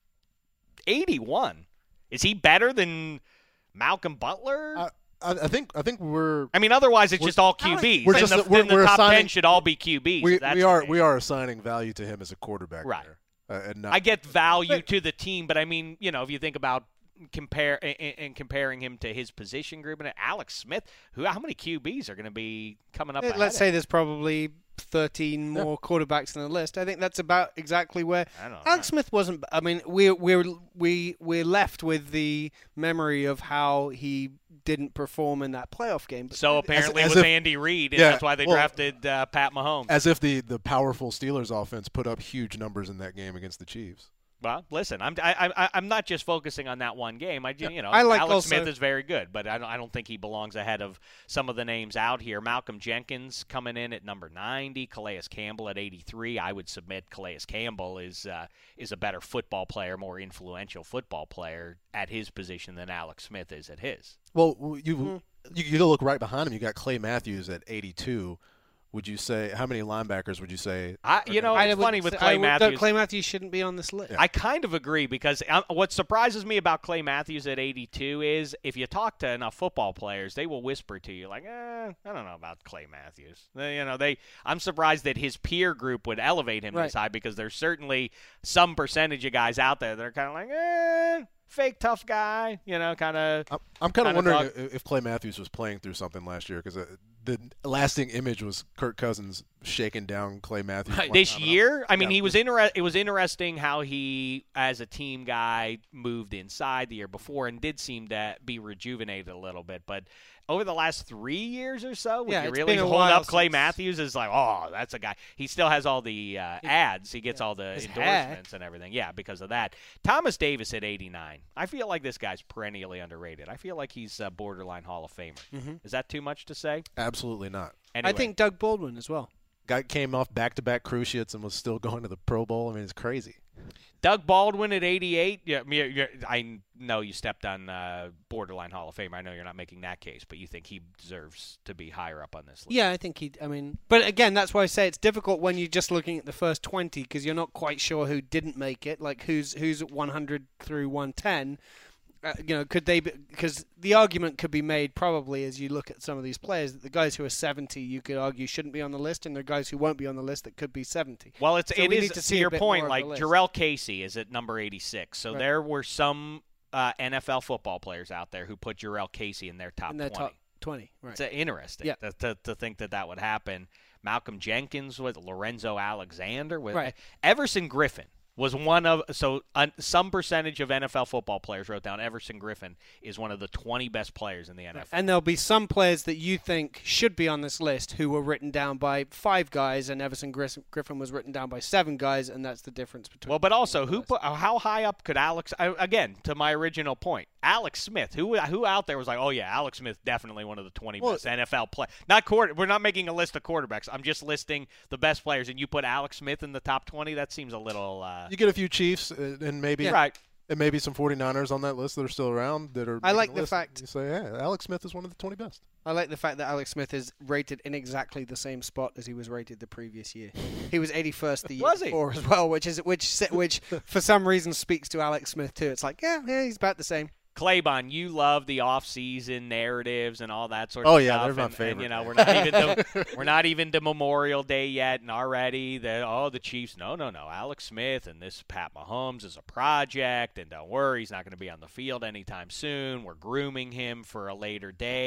eighty-one. Is he better than Malcolm Butler? Uh, I, I think I think we're. I mean, otherwise it's just all Q Bs. We're then just, the, we're, then the we're top assigning, ten should all be Q Bs. We, That's we are the we are assigning value to him as a quarterback. Right. There, uh, and not, I get value but, to the team, but I mean, you know, if you think about compare and, and comparing him to his position group, and Alex Smith, who how many Q Bs are going to be coming up? Let's say there's probably thirteen more yeah. quarterbacks on the list. I think that's about exactly where Alex know. Smith wasn't. I mean, we're we're we we're left with the memory of how he didn't perform in that playoff game. So apparently as, as it was if, Andy Reid, and yeah, that's why they well, drafted uh, Pat Mahomes. As if the the powerful Steelers offense put up huge numbers in that game against the Chiefs. Well, listen, I'm I, I, I'm not just focusing on that one game. I you know I like Alex also, Smith is very good, but I don't I don't think he belongs ahead of some of the names out here. Malcolm Jenkins coming in at number ninety, Calais Campbell at eighty-three. I would submit Calais Campbell is uh, is a better football player, more influential football player at his position than Alex Smith is at his. Well, you mm-hmm. you, you look right behind him. You got Clay Matthews at eighty-two. Would you say how many linebackers would you say? I, you know, it's funny with Clay Matthews. Clay Matthews shouldn't be on this list. Yeah. I kind of agree because um, what surprises me about Clay Matthews at eighty-two is if you talk to enough football players, they will whisper to you like, eh, I don't know about Clay Matthews. They, you know, they. I'm surprised that his peer group would elevate him right. this high because there's certainly some percentage of guys out there that are kind of like, eh. Fake tough guy, you know, kind of. I'm, I'm kind of wondering talk. if Clay Matthews was playing through something last year because uh, the lasting image was Kirk Cousins shaking down Clay Matthews. Right, this year, I mean, yeah. he was inter- It was interesting how he, as a team guy, moved inside the year before and did seem to be rejuvenated a little bit, but. Over the last three years or so, would yeah, you really hold up Clay Matthews as like, oh, that's a guy. He still has all the uh, ads. He gets yeah. all the His endorsements hat. and everything. Yeah, because of that. Thomas Davis at eighty-nine. I feel like this guy's perennially underrated. I feel like he's a borderline Hall of Famer. Mm-hmm. Is that too much to say? Absolutely not. Anyway. I think Doug Baldwin as well. Guy came off back-to-back cruciates and was still going to the Pro Bowl. I mean, it's crazy. Doug Baldwin at eighty-eight. Yeah, you're, you're, I know you stepped on uh, borderline Hall of Fame. I know you're not making that case, but you think he deserves to be higher up on this list. Yeah, I think he. I mean, but again, that's why I say it's difficult when you're just looking at the first twenty because you're not quite sure who didn't make it. Like who's who's at one hundred through one ten. Uh, you know, could they? Because the argument could be made probably as you look at some of these players that the guys who are seventy, you could argue shouldn't be on the list, and the guys who won't be on the list that could be seventy. Well, it's so it we is need to, to see your point. Like Jarrell Casey is at number eighty-six, so right. there were some uh, N F L football players out there who put Jarrell Casey in their top in their twenty. Top twenty, right? It's uh, interesting yeah. to, to to think that that would happen. Malcolm Jenkins with Lorenzo Alexander with right. Everson Griffin. Was one of so uh, some percentage of N F L football players wrote down Everson Griffin is one of the twenty best players in the N F L. And there'll be some players that you think should be on this list who were written down by five guys, and Everson Griffin was written down by seven guys, and that's the difference between. Well, but also, who put, how high up could Alex? Again, to my original point, Alex Smith. Who who out there was like, oh yeah, Alex Smith definitely one of the twenty well, best N F L players. Not quarter. We're not making a list of quarterbacks. I'm just listing the best players, and you put Alex Smith in the top twenty. That seems a little. Uh, you get a few Chiefs. And maybe yeah. right. and maybe some forty-niners on that list that are still around that are. I like the, the fact you say, yeah, Alex Smith is one of the twenty best. I like the fact that Alex Smith is rated in exactly the same spot as he was rated the previous year. He was eighty-first the year was before as well, which is which which for some reason speaks to Alex Smith too. It's like yeah, yeah, he's about the same. Claybon, you love the off-season narratives and all that sort oh, of yeah, stuff. Oh yeah, they're my and, favorite. And, you know, we're not even to, we're not even to Memorial Day yet, and already the oh the Chiefs. No, no, no. Alex Smith and this Pat Mahomes is a project, and don't worry, he's not going to be on the field anytime soon. We're grooming him for a later day.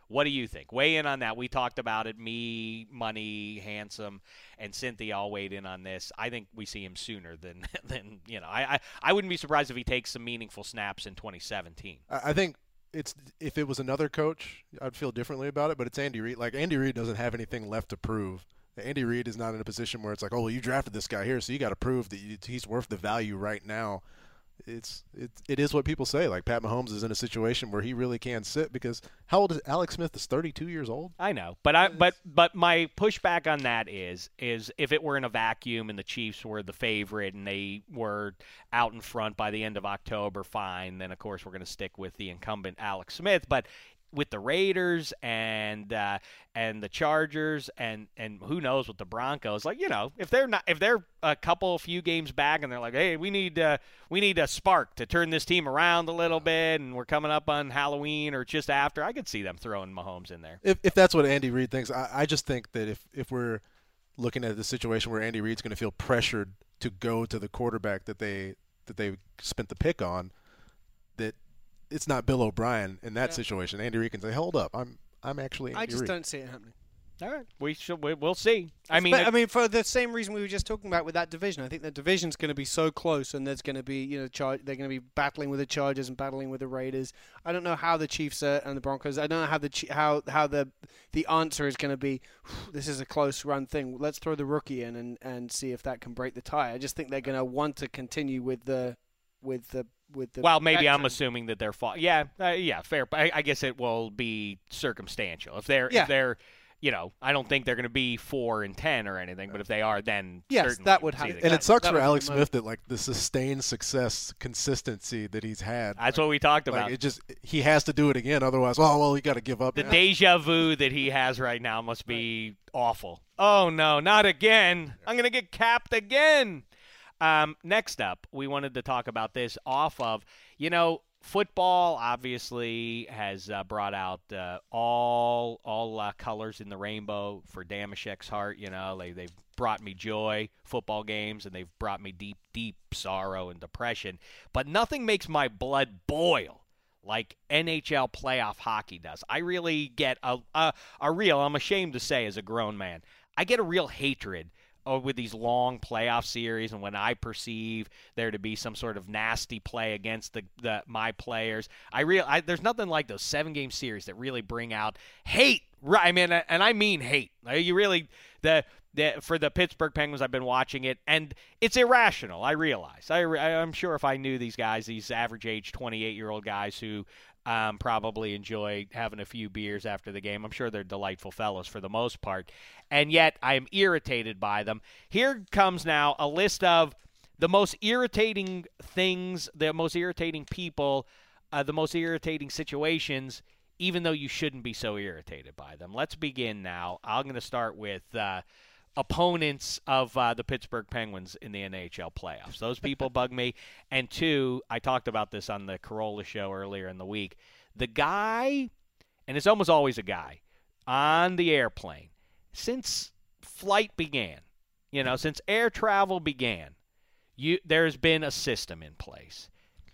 What do you think? Weigh in on that. We talked about it. Me, Money, Handsome, and Cynthia all weighed in on this. I think we see him sooner than, than you know. I, I, I wouldn't be surprised if he takes some meaningful snaps in twenty seventeen. I think it's if it was another coach, I'd feel differently about it, but it's Andy Reid. Like, Andy Reid doesn't have anything left to prove. Andy Reid is not in a position where it's like, oh, well, you drafted this guy here, so you got to prove that you, he's worth the value right now. It's it, it is what people say. Like, Pat Mahomes is in a situation where he really can sit because how old is Alex Smith? Is thirty-two years old. I know, but I but but my pushback on that is is if it were in a vacuum and the Chiefs were the favorite and they were out in front by the end of October, fine. Then of course we're going to stick with the incumbent Alex Smith, but. With the Raiders and uh, and the Chargers and, and who knows with the Broncos, like you know, if they're not if they're a couple few games back and they're like, hey, we need uh, we need a spark to turn this team around a little bit, and we're coming up on Halloween or just after, I could see them throwing Mahomes in there. If if that's what Andy Reid thinks, I, I just think that if if we're looking at the situation where Andy Reid's going to feel pressured to go to the quarterback that they that they spent the pick on, that. It's not Bill O'Brien in that yeah. situation. Andy Reid can say, "Hold up, I'm I'm actually." Andy I just Reid. don't see it happening. All right, we should we, we'll see. I mean, but, it, I mean, for the same reason we were just talking about with that division, I think the division's going to be so close, and there's going to be you know char- they're going to be battling with the Chargers and battling with the Raiders. I don't know how the Chiefs are and the Broncos. I don't know how the how how the the answer is going to be. This is a close run thing. Let's throw the rookie in and, and see if that can break the tie. I just think they're going to want to continue with the with the. With the well, maybe veteran. I'm assuming that they're fall. Yeah, uh, yeah, fair. I, I guess it will be circumstantial. If they're, yeah. if they're, you know, I don't think they're going to be four and ten or anything. But if they are, then yes, certainly that would happen. And that, it sucks that for would Alex be Smith that like the sustained success, consistency that he's had. That's like, what we talked like about. It just he has to do it again, otherwise, oh well, he got to give up. The now. deja vu that he has right now must be awful. Oh no, not again! I'm going to get capped again. Um, next up, we wanted to talk about this off of, you know, football obviously has uh, brought out uh, all all uh, colors in the rainbow for Damashek's heart. You know, they, they've brought me joy, football games, and they've brought me deep, deep sorrow and depression. But nothing makes my blood boil like N H L playoff hockey does. I really get a, a, a real, I'm ashamed to say as a grown man, I get a real hatred with these long playoff series, and when I perceive there to be some sort of nasty play against the, the my players, I real I, there's nothing like those seven game series that really bring out hate. Right, I mean, and I mean hate. You really the the for the Pittsburgh Penguins. I've been watching it, and it's irrational. I realize. I I'm sure if I knew these guys, these average age twenty-eight year old guys who. Um, probably enjoy having a few beers after the game. I'm sure they're delightful fellows for the most part. And yet I'm irritated by them. Here comes now a list of the most irritating things, the most irritating people, uh, the most irritating situations, even though you shouldn't be so irritated by them. Let's begin now. I'm going to start with uh, opponents of uh, the Pittsburgh Penguins in the N H L playoffs. Those people bug me. And two, I talked about this on the Carolla show earlier in the week. The guy, and it's almost always a guy, on the airplane, since flight began, you know, since air travel began, you there's been a system in place.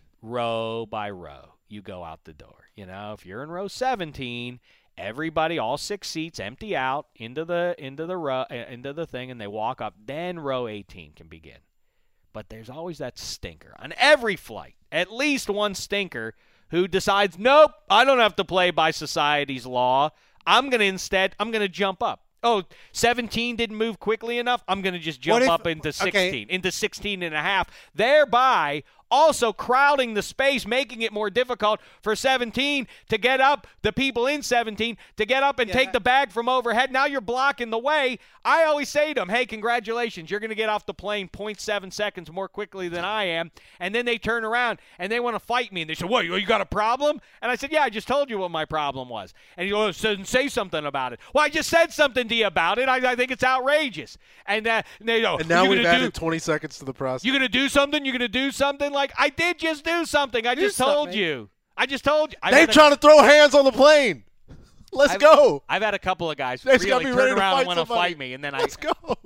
Row by row, you go out the door. You know, if you're in row seventeen, everybody, all six seats, empty out into the into the row, into the thing, and they walk up. Then row eighteen can begin. But there's always that stinker on every flight. At least one stinker who decides, nope, I don't have to play by society's law. I'm gonna instead, I'm gonna jump up. Oh, seventeen didn't move quickly enough. I'm gonna just jump if, up into sixteen, okay. into sixteen and a half, thereby also crowding the space, making it more difficult for seventeen to get up, the people in seventeen, to get up and yeah. take the bag from overhead. Now you're blocking the way. I always say to them, hey, congratulations, you're going to get off the plane zero point seven seconds more quickly than I am. And then they turn around and they want to fight me. And they say, what, you got a problem? And I said, yeah, I just told you what my problem was. And he goes, say something about it. Well, I just said something to you about it. I, I think it's outrageous. And, uh, and they go, and now we've added do, twenty seconds to the process. You're going to do something? You're going to do something? Like, I did just do something. I do just told something. you. I just told you. They're trying to throw hands on the plane. Let's I've, go. I've had a couple of guys They've really be turn ready around to and want to somebody. fight me, and then Let's I go.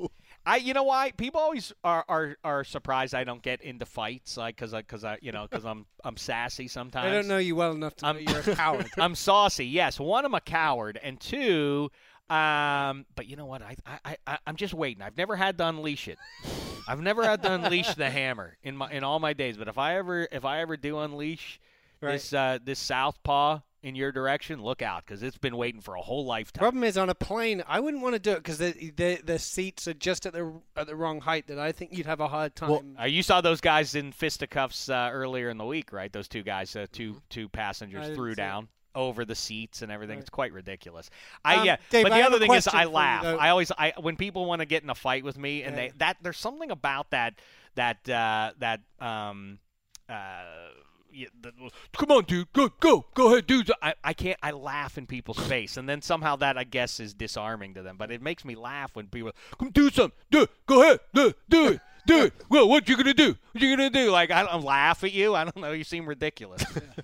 I, you know why? People always are, are, are surprised I don't get into fights, like, cause I, cause I, you know, cause I'm, I'm sassy sometimes. I don't know you well enough to know I'm, you're a coward. I'm saucy. Yes. One, I'm a coward, and two, um, but you know what? I, I, I, I'm just waiting. I've never had to unleash it. I've never had to unleash the hammer in my, in all my days. But if I ever, if I ever do unleash Right. this, uh, this southpaw in your direction, look out, because it's been waiting for a whole lifetime. Problem is, on a plane, I wouldn't want to do it because the, the the seats are just at the at the wrong height. That I think you'd have a hard time. Well, Uh, you saw those guys in fisticuffs uh, earlier in the week, right? Those two guys, uh, two two passengers I didn't threw see down over the seats and everything. Right. It's quite ridiculous. I Um, yeah, Dave, but I the have other a thing is question I for you, laugh. though. I always I when people want to get in a fight with me and Yeah. they that there's something about that that uh, that um uh. Yeah, the, come on, dude. Go, go, go ahead, dude. I, I can't. I laugh in people's face, and then somehow that I guess is disarming to them. But it makes me laugh when people come do something. Do it. Go ahead. Do it. Do it. Do it. Well, what you gonna do? What you gonna do? Like I don't laugh at you. I don't know. You seem ridiculous.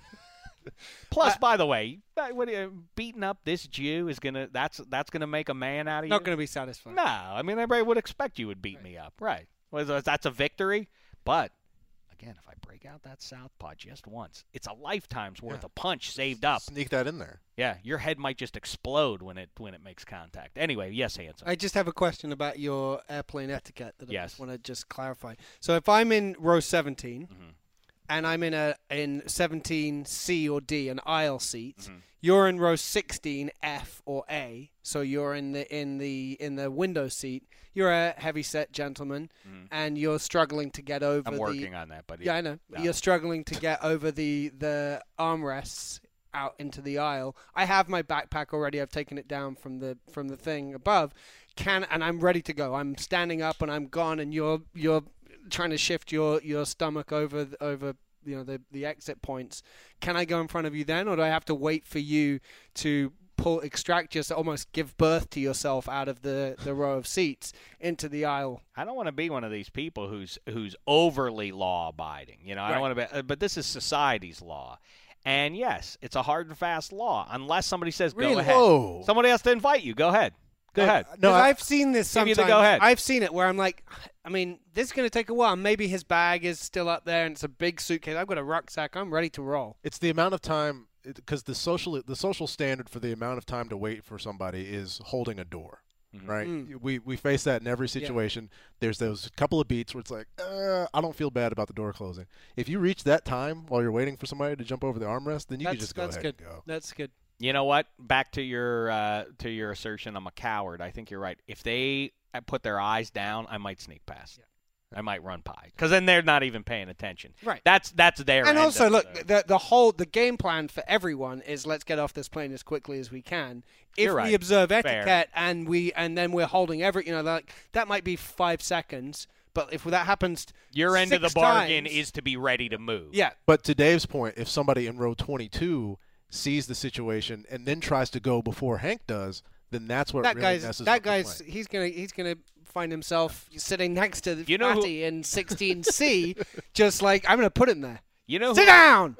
Plus, by the way, that- what, uh, beating up this Jew is gonna that's that's gonna make a man out of you. Not going to be satisfying. No, I mean everybody would expect you would beat me up, right? Well, that's a victory, but. Again, if I break out that southpaw just once, it's a lifetime's worth Yeah. of punch saved up. Sneak that in there. Yeah, your head might just explode when it when it makes contact. Anyway, yes, Hanson. I just have a question about your airplane etiquette that I Yes. just want to just clarify. So if I'm in row seventeen Mm-hmm. and I'm in a in seventeen C or D, an aisle seat, Mm-hmm. you're in row sixteen F or A, so you're in the in the in the window seat. You're a heavy-set gentleman, and you're struggling to get over. Mm-hmm. I'm working the, on that, buddy. Yeah, I know. No. You're struggling to get over the the armrests out into the aisle. I have my backpack already. I've taken it down from the from the thing above. Can and I'm ready to go. I'm standing up and I'm gone. And you're you're trying to shift your, your stomach over over you know the the exit points. Can I go in front of you then, or do I have to wait for you to pull extract yourself, almost give birth to yourself out of the, the row of seats into the aisle? I don't want to be one of these people who's who's overly law-abiding. You know, I don't want to be. But this is society's law. And yes, it's a hard and fast law unless somebody says, Really? go ahead. Whoa. Somebody has to invite you. Go ahead. Go ahead. No, Because I- I've seen this Give you sometimes. the go ahead. I've seen it where I'm like, I mean, this is going to take a while. Maybe his bag is still up there and it's a big suitcase. I've got a rucksack. I'm ready to roll. It's the amount of time because the social the social standard for the amount of time to wait for somebody is holding a door, right? Mm. We we face that in every situation. There's those couple of beats where it's like, uh, I don't feel bad about the door closing. If you reach that time while you're waiting for somebody to jump over the armrest, then you that's can just go that's ahead good. and go. That's good. You know what? Back to your uh, to your assertion, I'm a coward. I think you're right. If they put their eyes down, I might sneak past. I might run by because then they're not even paying attention. Right. That's that's their. And end also, of look, the- the the whole the game plan for everyone is let's get off this plane as quickly as we can. If You're we right. observe Fair. etiquette and we and then we're holding every, you know, like that might be five seconds, but if that happens, your end of the six bargain times- is to be ready to move. yeah. But to Dave's point, if somebody in row twenty-two sees the situation and then tries to go before Hank does, then that's what That really guy's messes that up the guy's play. he's gonna he's gonna find himself sitting next to the You know who- fatty in sixteen C, just like I'm gonna put him there. You know. Sit Who, down.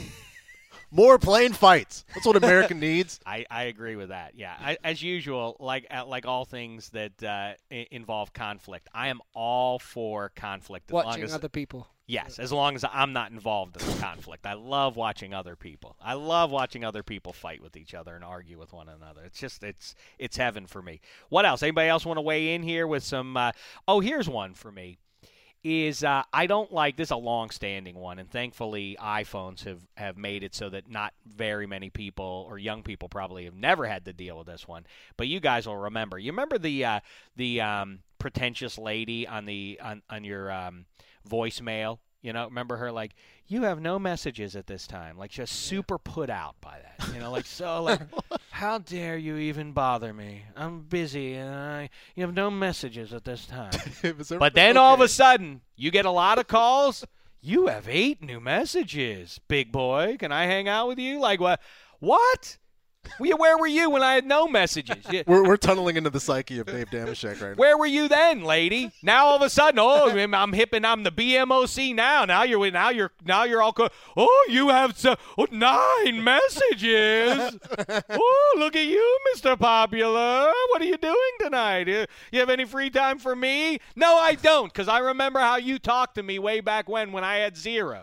More plane fights. That's what America needs. I, I agree with that. Yeah, I, as usual, like uh, like all things that uh, I- involve conflict, I am all for conflict as long Watching as other people. yes, as long as I'm not involved in the conflict. I love watching other people. I love watching other people fight with each other and argue with one another. It's just it's it's heaven for me. What else? Anybody else want to weigh in here with some? Uh, oh, here's one for me. Is uh, I don't like this is a long-standing one, and thankfully iPhones have, have made it so that not very many people or young people probably have never had to deal with this one. But you guys will remember. You remember the uh, the um, pretentious lady on the on, on your um, voicemail? You know, remember her like, you have no messages at this time. Like just super put out by that. You know, like so like, how dare you even bother me? I'm busy and I you have no messages at this time. But then all of a sudden, you get a lot of calls. You have eight new messages, big boy. Can I hang out with you? Like what? What? Well, where were you when I had no messages? You- We're, we're tunneling into the psyche of Dave Damashek right now. Where were you then, lady? Now all of a sudden, oh, I'm I'm hip and I'm the B M O C now. Now you're now you're now you're all co- oh, you have so, oh, nine messages. Oh, look at you, Mister Popular. What are you doing tonight? You you have any free time for me? No, I don't, because I remember how you talked to me way back when when I had zero.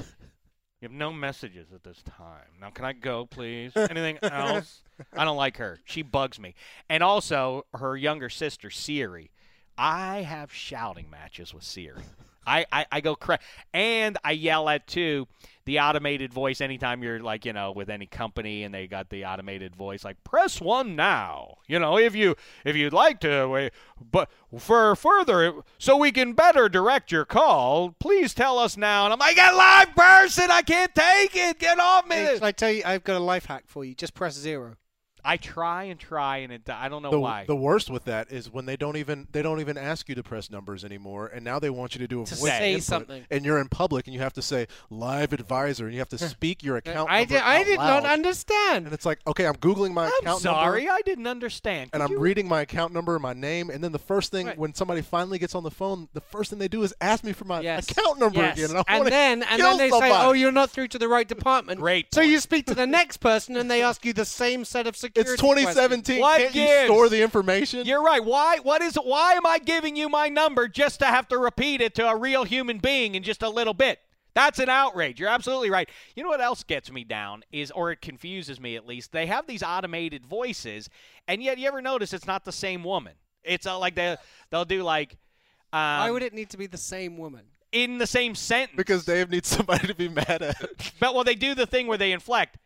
You have no messages at this time. Now, can I go, please? Anything else? I don't like her. She bugs me. And also, her younger sister, Siri. I have shouting matches with Siri. I, I, I go crazy. And I yell at, too, the automated voice anytime you're, like, you know, with any company and they got the automated voice, like, press one now. You know, if, you, if you'd like to. But for further, so we can better direct your call, please tell us now. And I'm like, a live person. I can't take it. Get off me. Hey, shall I tell you, I've got a life hack for you. Just press zero. I try and try, and it, I don't know The, why. the worst with that is when they don't even they don't even ask you to press numbers anymore, and now they want you to do a To voice say input, something. and you're in public, and you have to say live advisor, and you have to speak your account I number did, I out did loud. not understand. And it's like, okay, I'm googling my I'm account sorry, number, I didn't understand. and Could I'm you- reading my account number, my name, and then the first thing Right. when somebody finally gets on the phone, the first thing they do is ask me for my Yes. account number Yes. again, and I and wanna then and kill then they somebody. say, "Oh, you're not through to the right department." Great So point. you speak to the next person, and they ask you the same set of security. It's twenty questions. seventeen. What Can't you gives? store the information? You're right. Why? What is? Why am I giving you my number just to have to repeat it to a real human being in just a little bit? That's an outrage. You're absolutely right. You know what else gets me down is, or it confuses me at least. They have these automated voices, and yet you ever notice it's not the same woman. It's uh, like they they'll do like. Um, Why would it need to be the same woman? in the same sentence? Because Dave needs somebody to be mad at. But well, they do the thing where they inflect.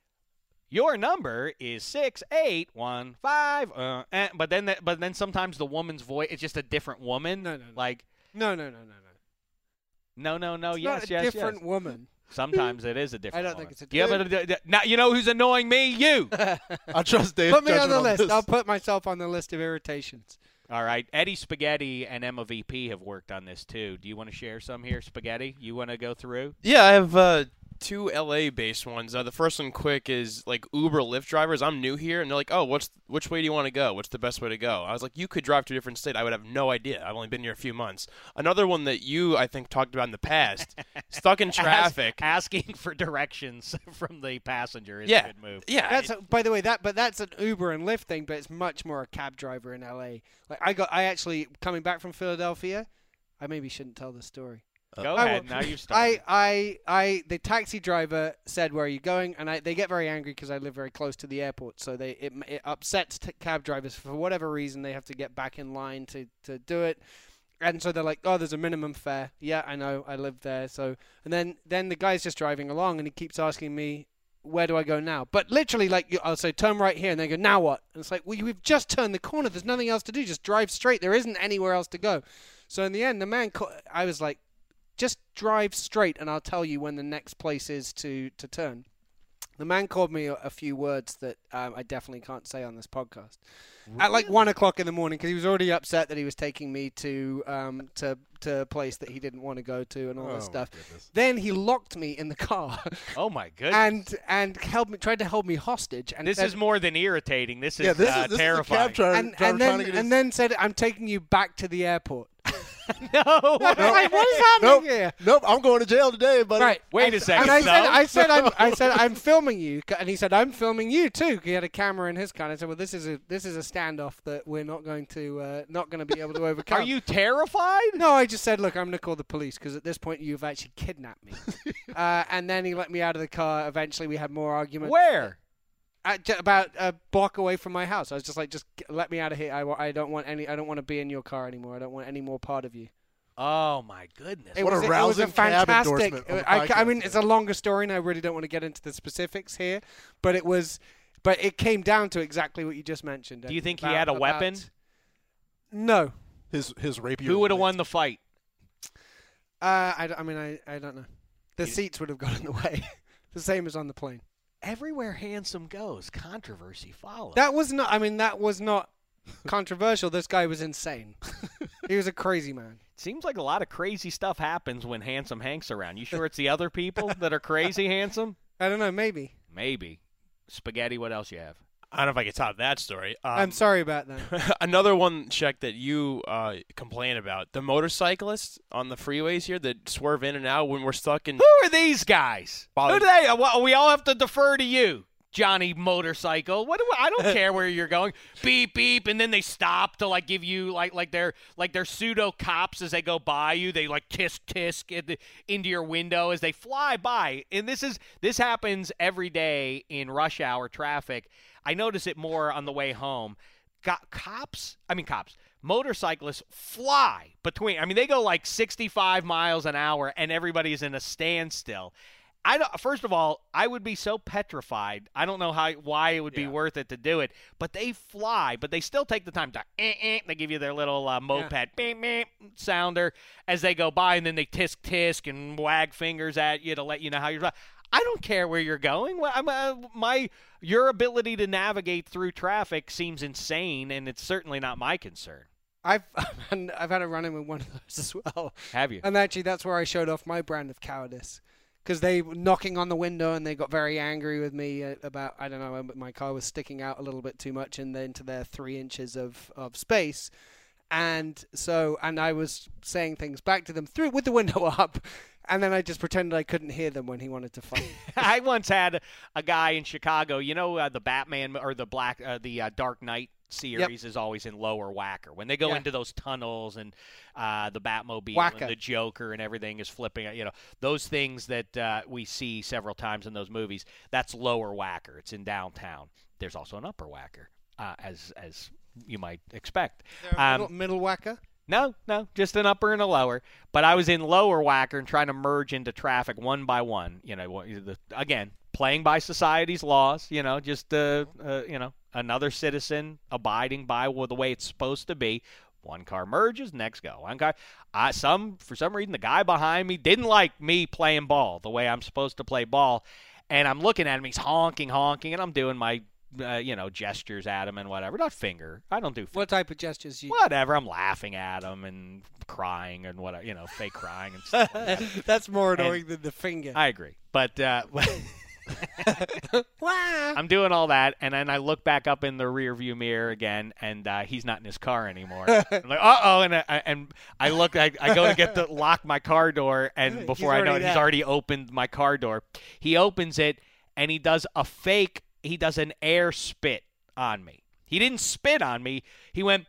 Your number is six eight one five. Uh, eh, but then, the, but then sometimes the woman's voice it's just a different woman. No, no, no. Like No, no, no, no, no. no, no, no. It's yes, not a yes, different yes. woman. Sometimes it is a different. I don't woman. think it's a Yeah, but uh, uh, now you know who's annoying me. You. I trust Dave. Put me on judgment the list. this. I'll put myself on the list of irritations. All right. Eddie Spaghetti and Emma V P have worked on this too. Do you want to share some here, Spaghetti? You want to go through? Yeah, I have uh, two L A-based ones. Uh, the first one, quick, is like Uber, Lyft drivers. I'm new here, and they're like, "Oh, what's which way do you want to go? What's the best way to go?" I was like, "You could drive to a different state. I would have no idea. I've only been here a few months." Another one that you, I think, talked about in the past, stuck in traffic. Ask, asking for directions from the passenger is yeah, a good move. yeah. That's a, by the way that, but that's an Uber and Lyft thing. But it's much more a cab driver in L A. Like I got, I actually coming back from Philadelphia. I maybe shouldn't tell this story. Go I ahead. will- Now you've started. I, I, I, the taxi driver said, "Where are you going?" And I, they get very angry because I live very close to the airport. So they, it, it upsets t- cab drivers for whatever reason. They have to get back in line to, to do it. And so they're like, "Oh, there's a minimum fare." Yeah, I know. I live there. So, and then, then the guy's just driving along, and he keeps asking me, "Where do I go now?" But literally, like, you- I'll say, "Turn right here," and they go, "Now what?" And it's like, "Well, we've just turned the corner. There's nothing else to do. Just drive straight. There isn't anywhere else to go." So in the end, the man, ca- I was like, "Just drive straight, and I'll tell you when the next place is to, to turn." The man called me a, a few words that um, I definitely can't say on this podcast. At like one o'clock in the morning, because he was already upset that he was taking me to um to to a place that he didn't want to go to and all Oh, this my stuff. goodness. Then he locked me in the car oh my goodness. and and held me, tried to hold me hostage. And this said, is more than irritating. This is, Yeah, this uh, is this terrifying. is a cab driver, and, driver and trying then to get and his- then said, "I'm taking you back to the airport." no. I was like, "What is happening Nope. here?" Nope, I'm going to jail today, buddy. Right. Wait and, a second, And I said, no. I said, I'm, I said, I'm filming you, and he said, "I'm filming you too." He had a camera in his car. And I said, "Well, this is a this is a standoff that we're not going to uh, not going to be able to overcome." Are you terrified? No, I just said, "Look, I'm going to call the police because at this point you've actually kidnapped me." uh, and then he let me out of the car. Eventually, we had more arguments. Where? At, j- about a block away from my house. I was just like, "Just g- let me out of here. I, wa- I don't want any. I don't want to be in your car anymore. I don't want any more part of you." Oh my goodness. It What was a it was rousing cab fantastic. endorsement on the I, I podcast. mean, it's a longer story, and I really don't want to get into the specifics here. But it was, but it came down to exactly what you just mentioned. Do you think he about- had a about- weapon? No. His his rapier. Who would have blades. won the fight? Uh, I, d- I mean, I, I don't know. The seats would have got in the way. The same as on the plane. Everywhere Handsome goes, controversy follows. That was not. I mean, that was not controversial. This guy was insane. He was a crazy man. Seems like a lot of crazy stuff happens when Handsome Hank's around. You sure it's the other people that are crazy, Handsome? I don't know. Maybe. Maybe. Spaghetti, what else you have? I don't know if I can top that story. Um, I'm sorry about that. Another one, Sheck, that you uh, complain about. The motorcyclists on the freeways here that swerve in and out when we're stuck in. Who are these guys? Well, Who do they? Well, we all have to defer to you, Johnny Motorcycle. What do I, I don't care where you're going. Beep beep, and then they stop to like give you like like they're like they're pseudo cops as they go by you. They like tisk tisk in the, into your window as they fly by. And this is this happens every day in rush hour traffic. I notice it more on the way home. Got cops, I mean cops, motorcyclists fly between. I mean, they go like sixty-five miles an hour, and everybody is in a standstill. I don't, first of all, I would be so petrified. I don't know how why it would be Yeah. worth it to do it, but they fly. But they still take the time to. Eh, eh, they give you their little uh, moped beep, beep, sounder as they go by, and then they tisk tisk and wag fingers at you to let you know how you're. I don't care where you're going. Well, I'm, uh, my your ability to navigate through traffic seems insane, and it's certainly not my concern. I've I've had a run-in with one of those as well. Have you? And actually, that's where I showed off my brand of cowardice. Because they were knocking on the window and they got very angry with me uh, about, I don't know, my car was sticking out a little bit too much in the, into their three inches of, of space. And so, and I was saying things back to them through with the window up. And then I just pretended I couldn't hear them when he wanted to fight. I once had a guy in Chicago, you know, uh, the Batman or the Black, uh, the uh, Dark Knight series Yep. is always in Lower Wacker. When they go Yeah. into those tunnels and uh, the Batmobile Wacker. and the Joker and everything is flipping, you know, those things that uh, we see several times in those movies, that's Lower Wacker. It's in downtown. There's also an Upper Wacker, uh, as as you might expect. Um, middle, middle whacker? No, no, just an upper and a lower. But I was in Lower Wacker and trying to merge into traffic one by one. You know, the, again, playing by society's laws. You know, just uh, uh, you know, another citizen abiding by well, the way it's supposed to be. One car merges, next go. One car. I some for some reason the guy behind me didn't like me playing ball the way I'm supposed to play ball, and I'm looking at him. He's honking, honking, and I'm doing my. Uh, you know, gestures at him and whatever. Not finger. I don't do finger. What type of gestures you Whatever. I'm laughing at him and crying and whatever, you know, fake crying and stuff like that. That's more annoying And than the finger. I agree. But uh, Wow. I'm doing all that, and then I look back up in the rear view mirror again, and uh, he's not in his car anymore. I'm like, uh-oh, and I, and I look, I, I go to get the lock my car door, and before I know it, already he's there. already opened my car door. He opens it, and he does a fake, he does an air spit on me. He didn't spit on me. He went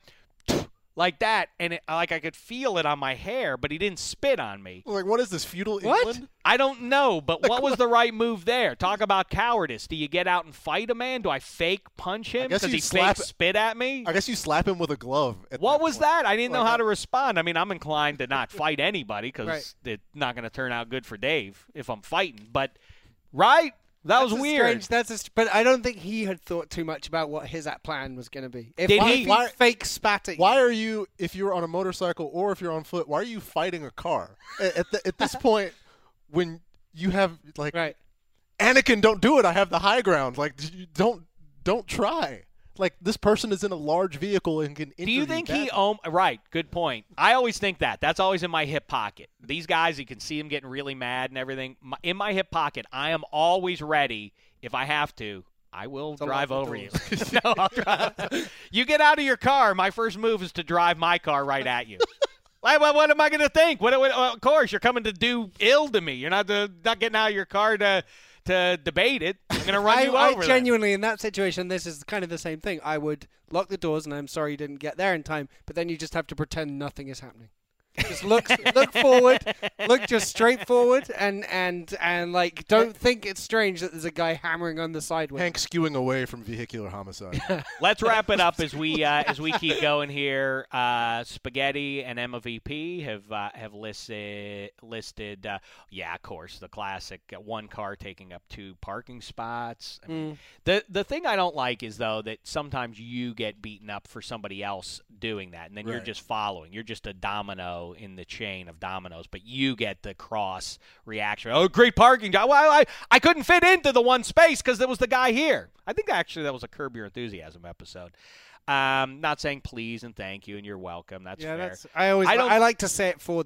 like that, and it, like I could feel it on my hair, but he didn't spit on me. Like, what is this, feudal What? England? I don't know, but what was the right move there? Talk about cowardice. Do you get out and fight a man? Do I fake punch him guess because you he slap- fake spit at me? I guess you slap him with a glove. at What that was point. that? I didn't know Like, how uh, to respond. I mean, I'm inclined to not fight anybody because Right. it's not going to turn out good for Dave if I'm fighting. But, right? That was That's a weird. Strange, that's a, st- but I don't think he had thought too much about what his app plan was going to be. If Did why, he? if Why- fake spat at you? Why are you, if you're on a motorcycle or if you're on foot, why are you fighting a car? At, at, the, at this point, when you have, like, Right. Anakin, don't do it. I have the high ground. Like, you don't don't try. Like, this person is in a large vehicle and can injure Do you think he badly. own right? Good point. I always think that. That's always in my hip pocket. These guys, you can see them getting really mad and everything. My, in my hip pocket, I am always ready. If I have to, I will drive lock the over you. doors. No, I'll drive. You get out of your car. My first move is to drive my car right at you. Like, what, what am I going to think? What, what, of course, you're coming to do ill to me. You're not the, not getting out of your car to to debate it. I'm going to run I, you I over. then. genuinely, in that situation, this is kind of the same thing. I would lock the doors, and I'm sorry you didn't get there in time, but then you just have to pretend nothing is happening. Just look, look forward, look just straight forward, and and and like don't think it's strange that there's a guy hammering on the side with. Hank skewing away from vehicular homicide. Let's wrap it up as we uh, as we keep going here. Uh, Spaghetti and Emma V P have uh, have listed listed. Uh, yeah, of course, the classic uh, one car taking up two parking spots. I mean, the the thing I don't like is though that sometimes you get beaten up for somebody else doing that, and then you're Right. just following. You're just a domino in the chain of dominoes, but you get the cross reaction. Oh, great parking job. Well, I I couldn't fit into the one space because there was the guy here. I think actually that was a Curb Your Enthusiasm episode. Um, not saying please and thank you and you're welcome. That's yeah, fair. that's. I always. I I, don't- I like to say it for them.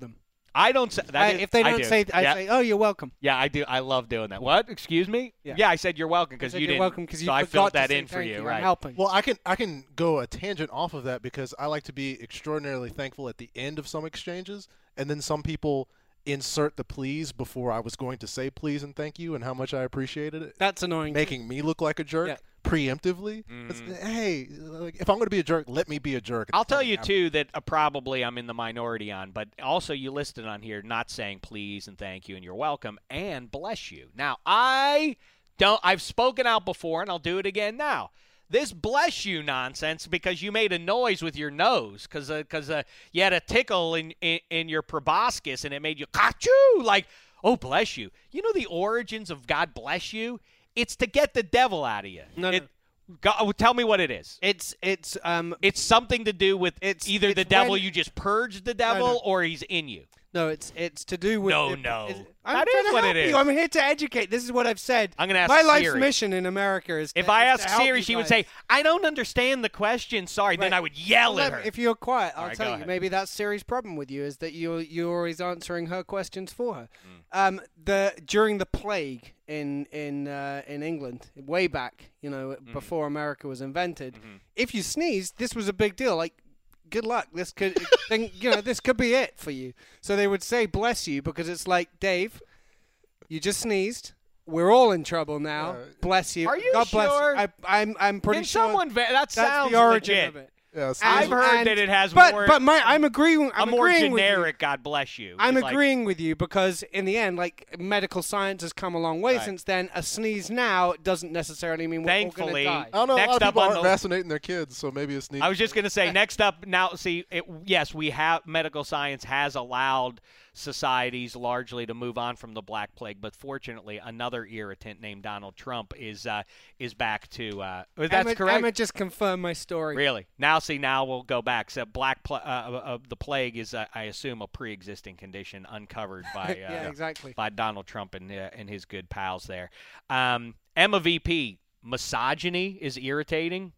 I don't say that. I, is- if they I don't do. say, I yeah. say, oh, you're welcome. Yeah, I do. I love doing that. What? Excuse me? Yeah. I said you're welcome I because said you you're didn't. welcome because you so I forgot filled to that say in for thank you, I'm right? helping. Well, I can I can go a tangent off of that because I like to be extraordinarily thankful at the end of some exchanges, and then some people insert the please before I was going to say please and thank you and how much I appreciated it, That's annoying. making me look like a jerk Yeah. preemptively. It's, hey, like, if I'm going to be a jerk, let me be a jerk. I'll tell Something you happens. too that uh, probably I'm in the minority on, but also you listed on here not saying please and thank you and you're welcome and bless you. Now I don't. I've spoken out before and I'll do it again now. This bless you nonsense because you made a noise with your nose because because uh, uh, you had a tickle in, in in your proboscis and it made you achoo like oh bless you. You know the origins of God bless you? It's to get the devil out of you. No, It, no. Go, tell me what it is. It's it's um It's something to do with It's- either it's the devil when- you just purged the devil no. or he's in you. no, it's it's to do with No, the- no. it's- I'm That trying is to what help it you. is. I'm here to educate. This is what I've said. I'm gonna ask My life's Siri. mission in America is. If to, I is ask to help Siri, you she would guys. say, "I don't understand the question. Sorry." Then Right. I would yell Well, at her. If you're quiet, I'll All right, tell go you. ahead. Maybe that's Siri's problem with you is that you're you're always answering her questions for her. Hmm. Um, the during the plague in in uh, in England, way back, you know, Hmm. before America was invented, Mm-hmm. if you sneezed, this was a big deal. Like, good luck. This could, then, you know, this could be it for you. So they would say "bless you" because it's like, Dave, you just sneezed. We're all in trouble now. Bless you. Are you God bless sure? you. I, I'm I'm pretty Can sure someone? Va- that that's sounds the origin legit. of it. Yeah, so I've And- heard and- that it has but, more. But my, I'm agreeing. I'm a more agreeing with you. generic "God bless you." I'm It's like- agreeing with you because in the end, like medical science has come a long way Right. since then. A sneeze now doesn't necessarily mean we're Thankfully, all going to I don't know. Next a lot of up people on aren't the- vaccinating their kids, so maybe a sneeze. I was just going to say, next up, now, see, it, yes, we have, medical science has allowed societies largely to move on from the Black Plague, but fortunately, another irritant named Donald Trump is uh, is back to, uh, that's Emma, correct? Emma just confirmed my story. Really? Now, see, now we'll go back. So, Black pl- uh, uh, the Plague is, uh, I assume, a pre-existing condition uncovered by uh, Yeah, exactly. by Donald Trump and uh, and his good pals there. Um, Emma V P, misogyny is irritating.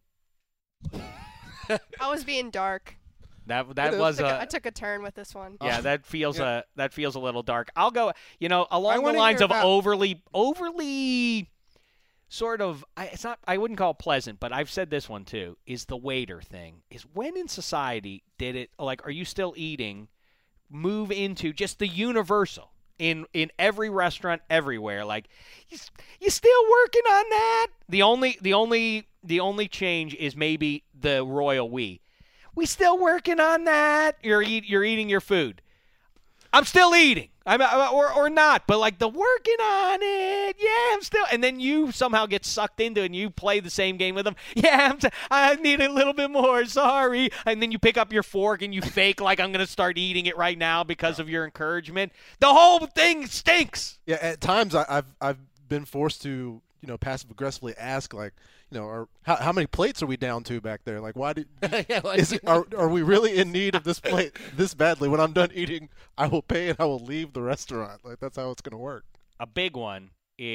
I was being dark. That that is. was Took a, a I took a turn with this one. yeah. That feels Yeah. uh that feels a little dark. I'll go. You know, along the wanna lines hear of about- overly overly sort of. I, it's not. I wouldn't call it pleasant, but I've said this one too. Is the waiter thing? Is when in society did it like? Are you still eating? Move into just the universal in in every restaurant everywhere. Like you, you still working on that? The only the only the only change is maybe the royal we. We still working on that? You're eat, you're eating your food. I'm still eating. I'm or or not, but like the working on it. Yeah, I'm still. And then you somehow get sucked into it and you play the same game with them. Yeah, I'm t- I need a little bit more. Sorry. And then you pick up your fork and you fake like I'm going to start eating it right now because of your encouragement. The whole thing stinks. Yeah, at times I, I've I've been forced to you know passive aggressively ask like you know or how how many plates are we down to back there? Like why did is it, are are we really in need of this plate this badly? When I'm done eating, I will pay and I will leave the restaurant. Like that's how it's going to work. A big one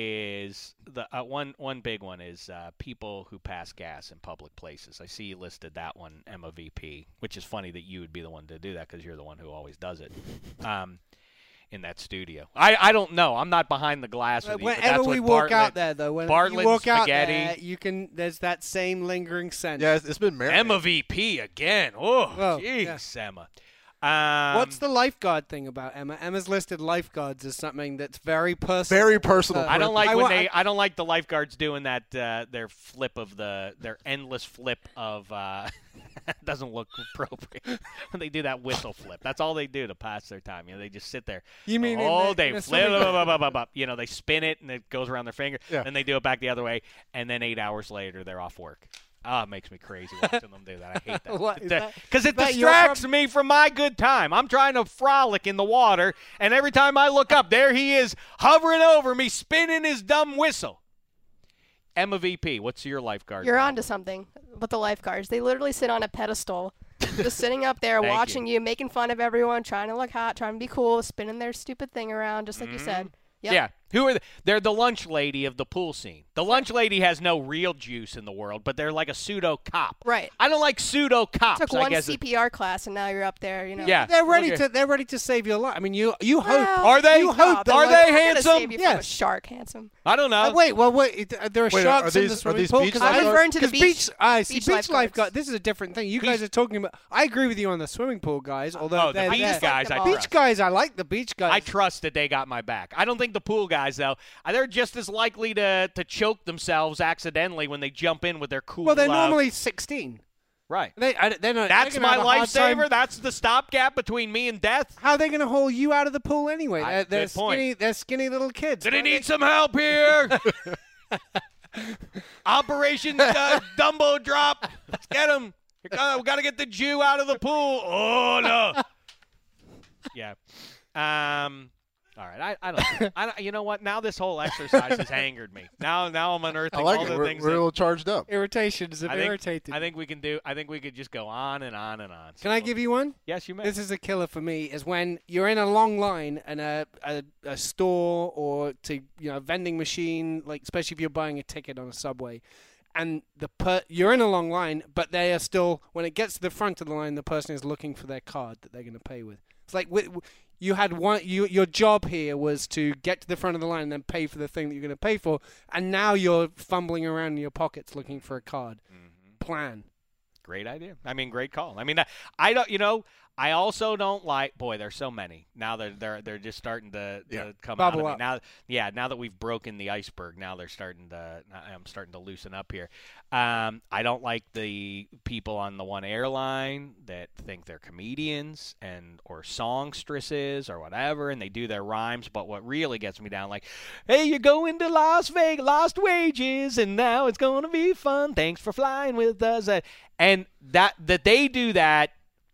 is the uh, one one big one is uh, people who pass gas in public places. I see you listed that one, Emma V P, which is funny that you would be the one to do that because you're the one who always does it. Um, in that studio, I, I don't know. I'm not behind the glass with you. but Whenever that's what we walk Bartlett, out there, though, when Bartlett you walk and out spaghetti. there, you can. There's that same lingering scent. Yeah, it's, it's been marinated. Emma V P again. Oh, Well, jeez, Emma. Um, What's the lifeguard thing about Emma? Emma's listed lifeguards as something that's very personal. Very personal. Uh, I don't like I when wa- they. I don't like the lifeguards doing that. Uh, their flip of the. Their endless flip of. Uh, doesn't look appropriate when they do that whistle flip. That's all they do to pass their time. You know, they just sit there. You mean the in whole the- in day a flip? swimming Blah, blah, blah, blah, blah. You know, they spin it and it goes around their finger. Yeah. Then they do it back the other way, and then eight hours later they're off work. Ah, it makes me crazy watching them do that. I hate that. What, is that- Because it is that your distracts prob- me from my good time. I'm trying to frolic in the water, and every time I look up, there he is hovering over me, spinning his dumb whistle. Emma V P, what's your lifeguard? You're problem? onto something with the lifeguards. They literally sit on a pedestal, just sitting up there Thank watching you. making fun of everyone, trying to look hot, trying to be cool, spinning their stupid thing around, just like you said. Yep. Yeah. Who are they? They're the lunch lady of the pool scene. The lunch lady has no real juice in the world, but they're like a pseudo cop. Right. I don't like pseudo cops. Took I one guess C P R class, and now you're up there. You know. Yeah. They're ready Okay. to. They're ready to save your life. I mean, you you Well, hope. Are they? You no, hope. they're Are like, they "We're gonna handsome?" Save you from a Yes. shark, handsome. I don't know. Uh, wait, well, wait. uh, There are Wait, are- sharks are in the these- are swimming these pool. beach 'Cause I'm I know- referring to the 'cause beach- I see beach beach lifeguards. lifeguard. This is a different thing. You guys are talking about. I agree with you on the swimming pool guys. Although Oh, the they're beach there. guys, I Beach Beach trust. guys, I like the beach guys. I trust that they got my back. I don't think the pool guys, though, uh, they're just as likely to, to choke themselves accidentally when they jump in with their cool. well, they're uh, normally sixteen. right. They, I, they're not, That's they're gonna my have a hard time- lifesaver. That's the stopgap between me and death. How are they going to haul you out of the pool anyway? I- They're, they're good point. skinny. They're skinny little kids. Did he Don't need they- some help here? Operation uh, Dumbo Drop. Let's get him. We got to get the Jew out of the pool. Oh, no. Yeah. Um. All right. I, I don't. I don't. You know what? Now this whole exercise has angered me. Now, now I'm unearthing I like all it. the We're, things. we're a that, little charged up. Irritations have I think, irritated. I think we can do. I think we could just go on and on and on. Can I give you one? Yes, you may. This is a killer for me. Is when you're in a long line and a, a a store or to you know a vending machine, like especially if you're buying a ticket on a subway, and the per you're in a long line, but they are still when it gets to the front of the line, the person is looking for their card that they're going to pay with. It's like wi- w- you had one. You, your job here was to get to the front of the line and then pay for the thing that you're going to pay for, and now you're fumbling around in your pockets looking for a card. Plan. Great idea. I mean, great call. I mean, I, I don't. You know, I also don't like. Boy, there's so many now. They're they're they're just starting to, to Yeah. come Bubble out of me up. now. Yeah, now that we've broken the iceberg, now they're starting to. I'm starting to loosen up here. Um, I don't like the people on the one airline that think they're comedians and or songstresses or whatever, and they do their rhymes. But what really gets me down, like, hey, you're going to Las Vegas, lost wages, and now it's going to be fun. Thanks for flying with us. And that that they do that.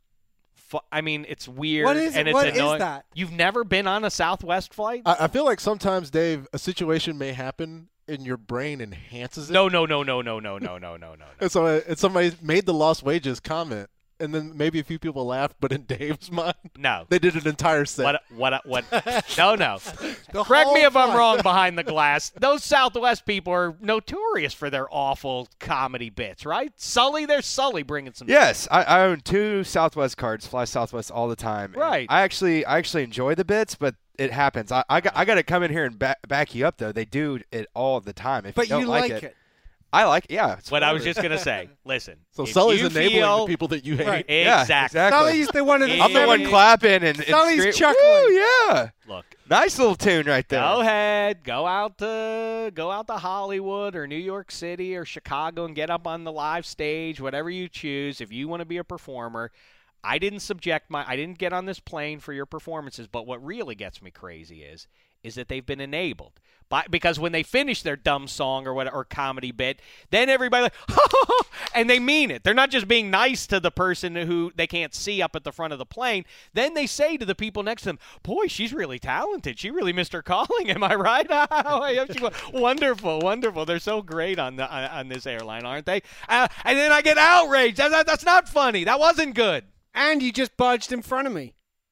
fu- I mean, it's weird What is and it? it's What is annoying. that? You've never been on a Southwest flight? I, I feel like sometimes, Dave, a situation may happen and your brain enhances it. no, no, no, no, no, no, no, no, no, no. And so uh, and somebody made the lost wages comment, and then maybe a few people laughed, but in Dave's mind, No. they did an entire set. What? What? What? No, no. The Correct me whole if I'm flight. wrong behind the glass. Those Southwest people are notorious for their awful comedy bits, right? Sully, there's Sully bringing some. Yes, I, I own two Southwest cards. Fly Southwest all the time. And Right. I actually, I actually enjoy the bits, but it happens. I, I got, I got to come in here and back, back you up though. They do it all the time. If But you don't you like, like it, it. I like. Yeah. It's What I was whatever. just gonna say. Listen. so if Sully's you enabling feel, the people that you hate. Right. Yeah, Exactly. exactly. Sully's the one of the I'm the one Sully's- clapping and, and Sully's scream- chuckling. Woo, yeah. Look. Nice little tune right there. Go ahead, go out to go out to Hollywood or New York City or Chicago and get up on the live stage, whatever you choose. If you want to be a performer, I didn't subject my I didn't get on this plane for your performances, but what really gets me crazy is is that they've been enabled. By, because when they finish their dumb song or what or comedy bit, then everybody like and they mean it. They're not just being nice to the person who they can't see up at the front of the plane. Then they say to the people next to them, "Boy, she's really talented. She really missed her calling. Am I right? Oh, yeah, she was- wonderful, wonderful. They're so great on the on, on this airline, aren't they?" Uh, and then I get outraged. That, that, that's not funny. That wasn't good. And you just barged in front of me.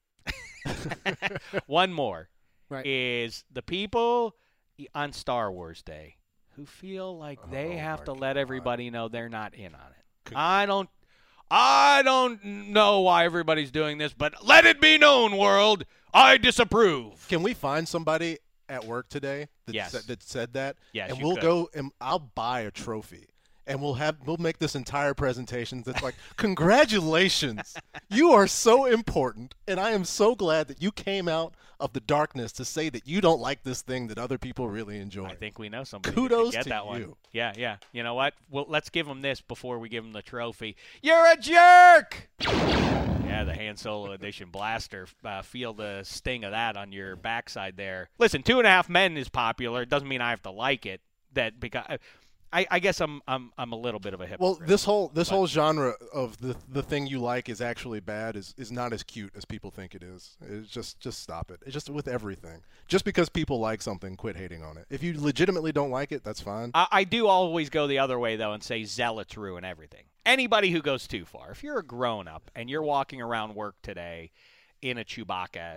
One more Right. is the people on Star Wars Day who feel like they Oh, have my to let God. everybody know they're not in on it. I don't I don't know why everybody's doing this, but let it be known, world, I disapprove. Can we find somebody at work today that, Yes. said, that said that? Yes, and you we'll could. go and I'll buy a trophy. And we'll have we'll make this entire presentation that's like, congratulations, you are so important, and I am so glad that you came out of the darkness to say that you don't like this thing that other people really enjoy. I think we know somebody who Kudos could get to that one. you. Yeah, yeah. You know what? Well, let's give them this before we give them the trophy. You're a jerk! Yeah, the Han Solo Edition blaster. Uh, feel the sting of that on your backside there. Listen, Two and a Half Men is popular. It doesn't mean I have to like it. That because I, I guess I'm I'm I'm a little bit of a hypocrite. Well, this whole this But- whole genre of the the thing you like is actually bad is, is not as cute as people think it is. It's just just stop it. It's just with everything. Just because people like something, quit hating on it. If you legitimately don't like it, that's fine. I, I do always go the other way, though, and say zealots ruin everything. Anybody who goes too far. If you're a grown-up and you're walking around work today in a Chewbacca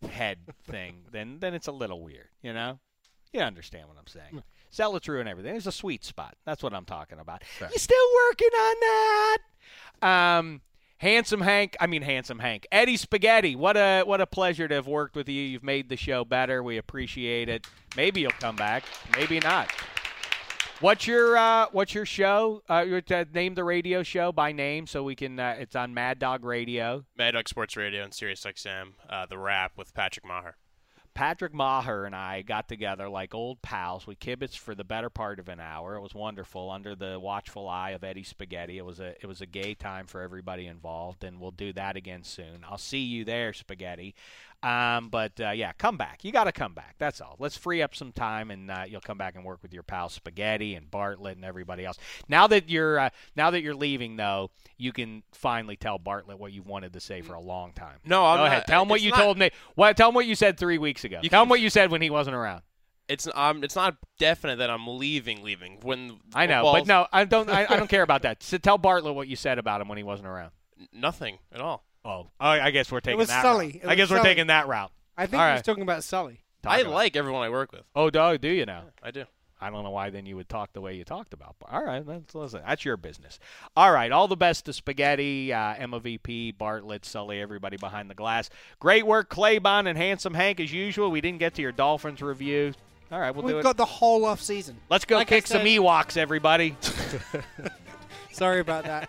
head thing, then then it's a little weird, you know? You understand what I'm saying. Zealots ruin everything. There's a sweet spot. That's what I'm talking about. Fair. You still working on that? Um, Handsome Hank, I mean Handsome Hank. Eddie Spaghetti, what a what a pleasure to have worked with you. You've made the show better. We appreciate it. Maybe you'll come back. Maybe not. What's your uh, what's your show? Uh, you uh, name the radio show by name so we can. Uh, it's on Mad Dog Radio. Mad Dog Sports Radio and Sirius X M, uh, The Wrap with Patrick Maher. Patrick Maher and I got together like old pals. We kibitzed for the better part of an hour. It was wonderful under the watchful eye of Eddie Spaghetti. It was a it was a gay time for everybody involved, and we'll do that again soon. I'll see you there, Spaghetti. Um, but, uh, yeah, come back. You got to come back. That's all. Let's free up some time, and uh, you'll come back and work with your pal Spaghetti and Bartlett and everybody else. Now that you're uh, now that you're leaving, though, you can finally tell Bartlett what you've wanted to say for a long time. No, I'm Go not. ahead. Tell him what it's you not, told me. What? Tell him what you said three weeks ago. You Tell him can- what you said when he wasn't around. It's um, it's not definite that I'm leaving. Leaving when I know, football's- but no, I don't. I, I don't care about that. So tell Bartlett what you said about him when he wasn't around. nothing at all. Oh, I I guess we're taking was that Sully. route. It I was guess we're Sully. taking that route. I think All he was right. talking about Sully. Talk I about it. like everyone I work with. Oh, dog, do you now? I do. I don't know why then you would talk the way you talked about. But all right, that's, listen, that's your business. All right, all the best to Spaghetti, uh, Emma V P, Bartlett, Sully, everybody behind the glass. Great work, Claybon and Handsome Hank, as usual. We didn't get to your Dolphins review. All right, we'll We've do it. got the whole off season. Let's go like I kick some said- Ewoks, everybody. Sorry about that.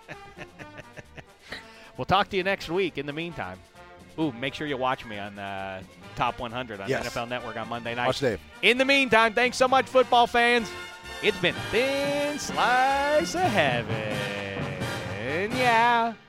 We'll talk to you next week. In the meantime, ooh, make sure you watch me on uh, Top one hundred on Yes. N F L Network on Monday night. Watch Dave. In the meantime, thanks so much, football fans. It's been a thin slice of heaven. Yeah.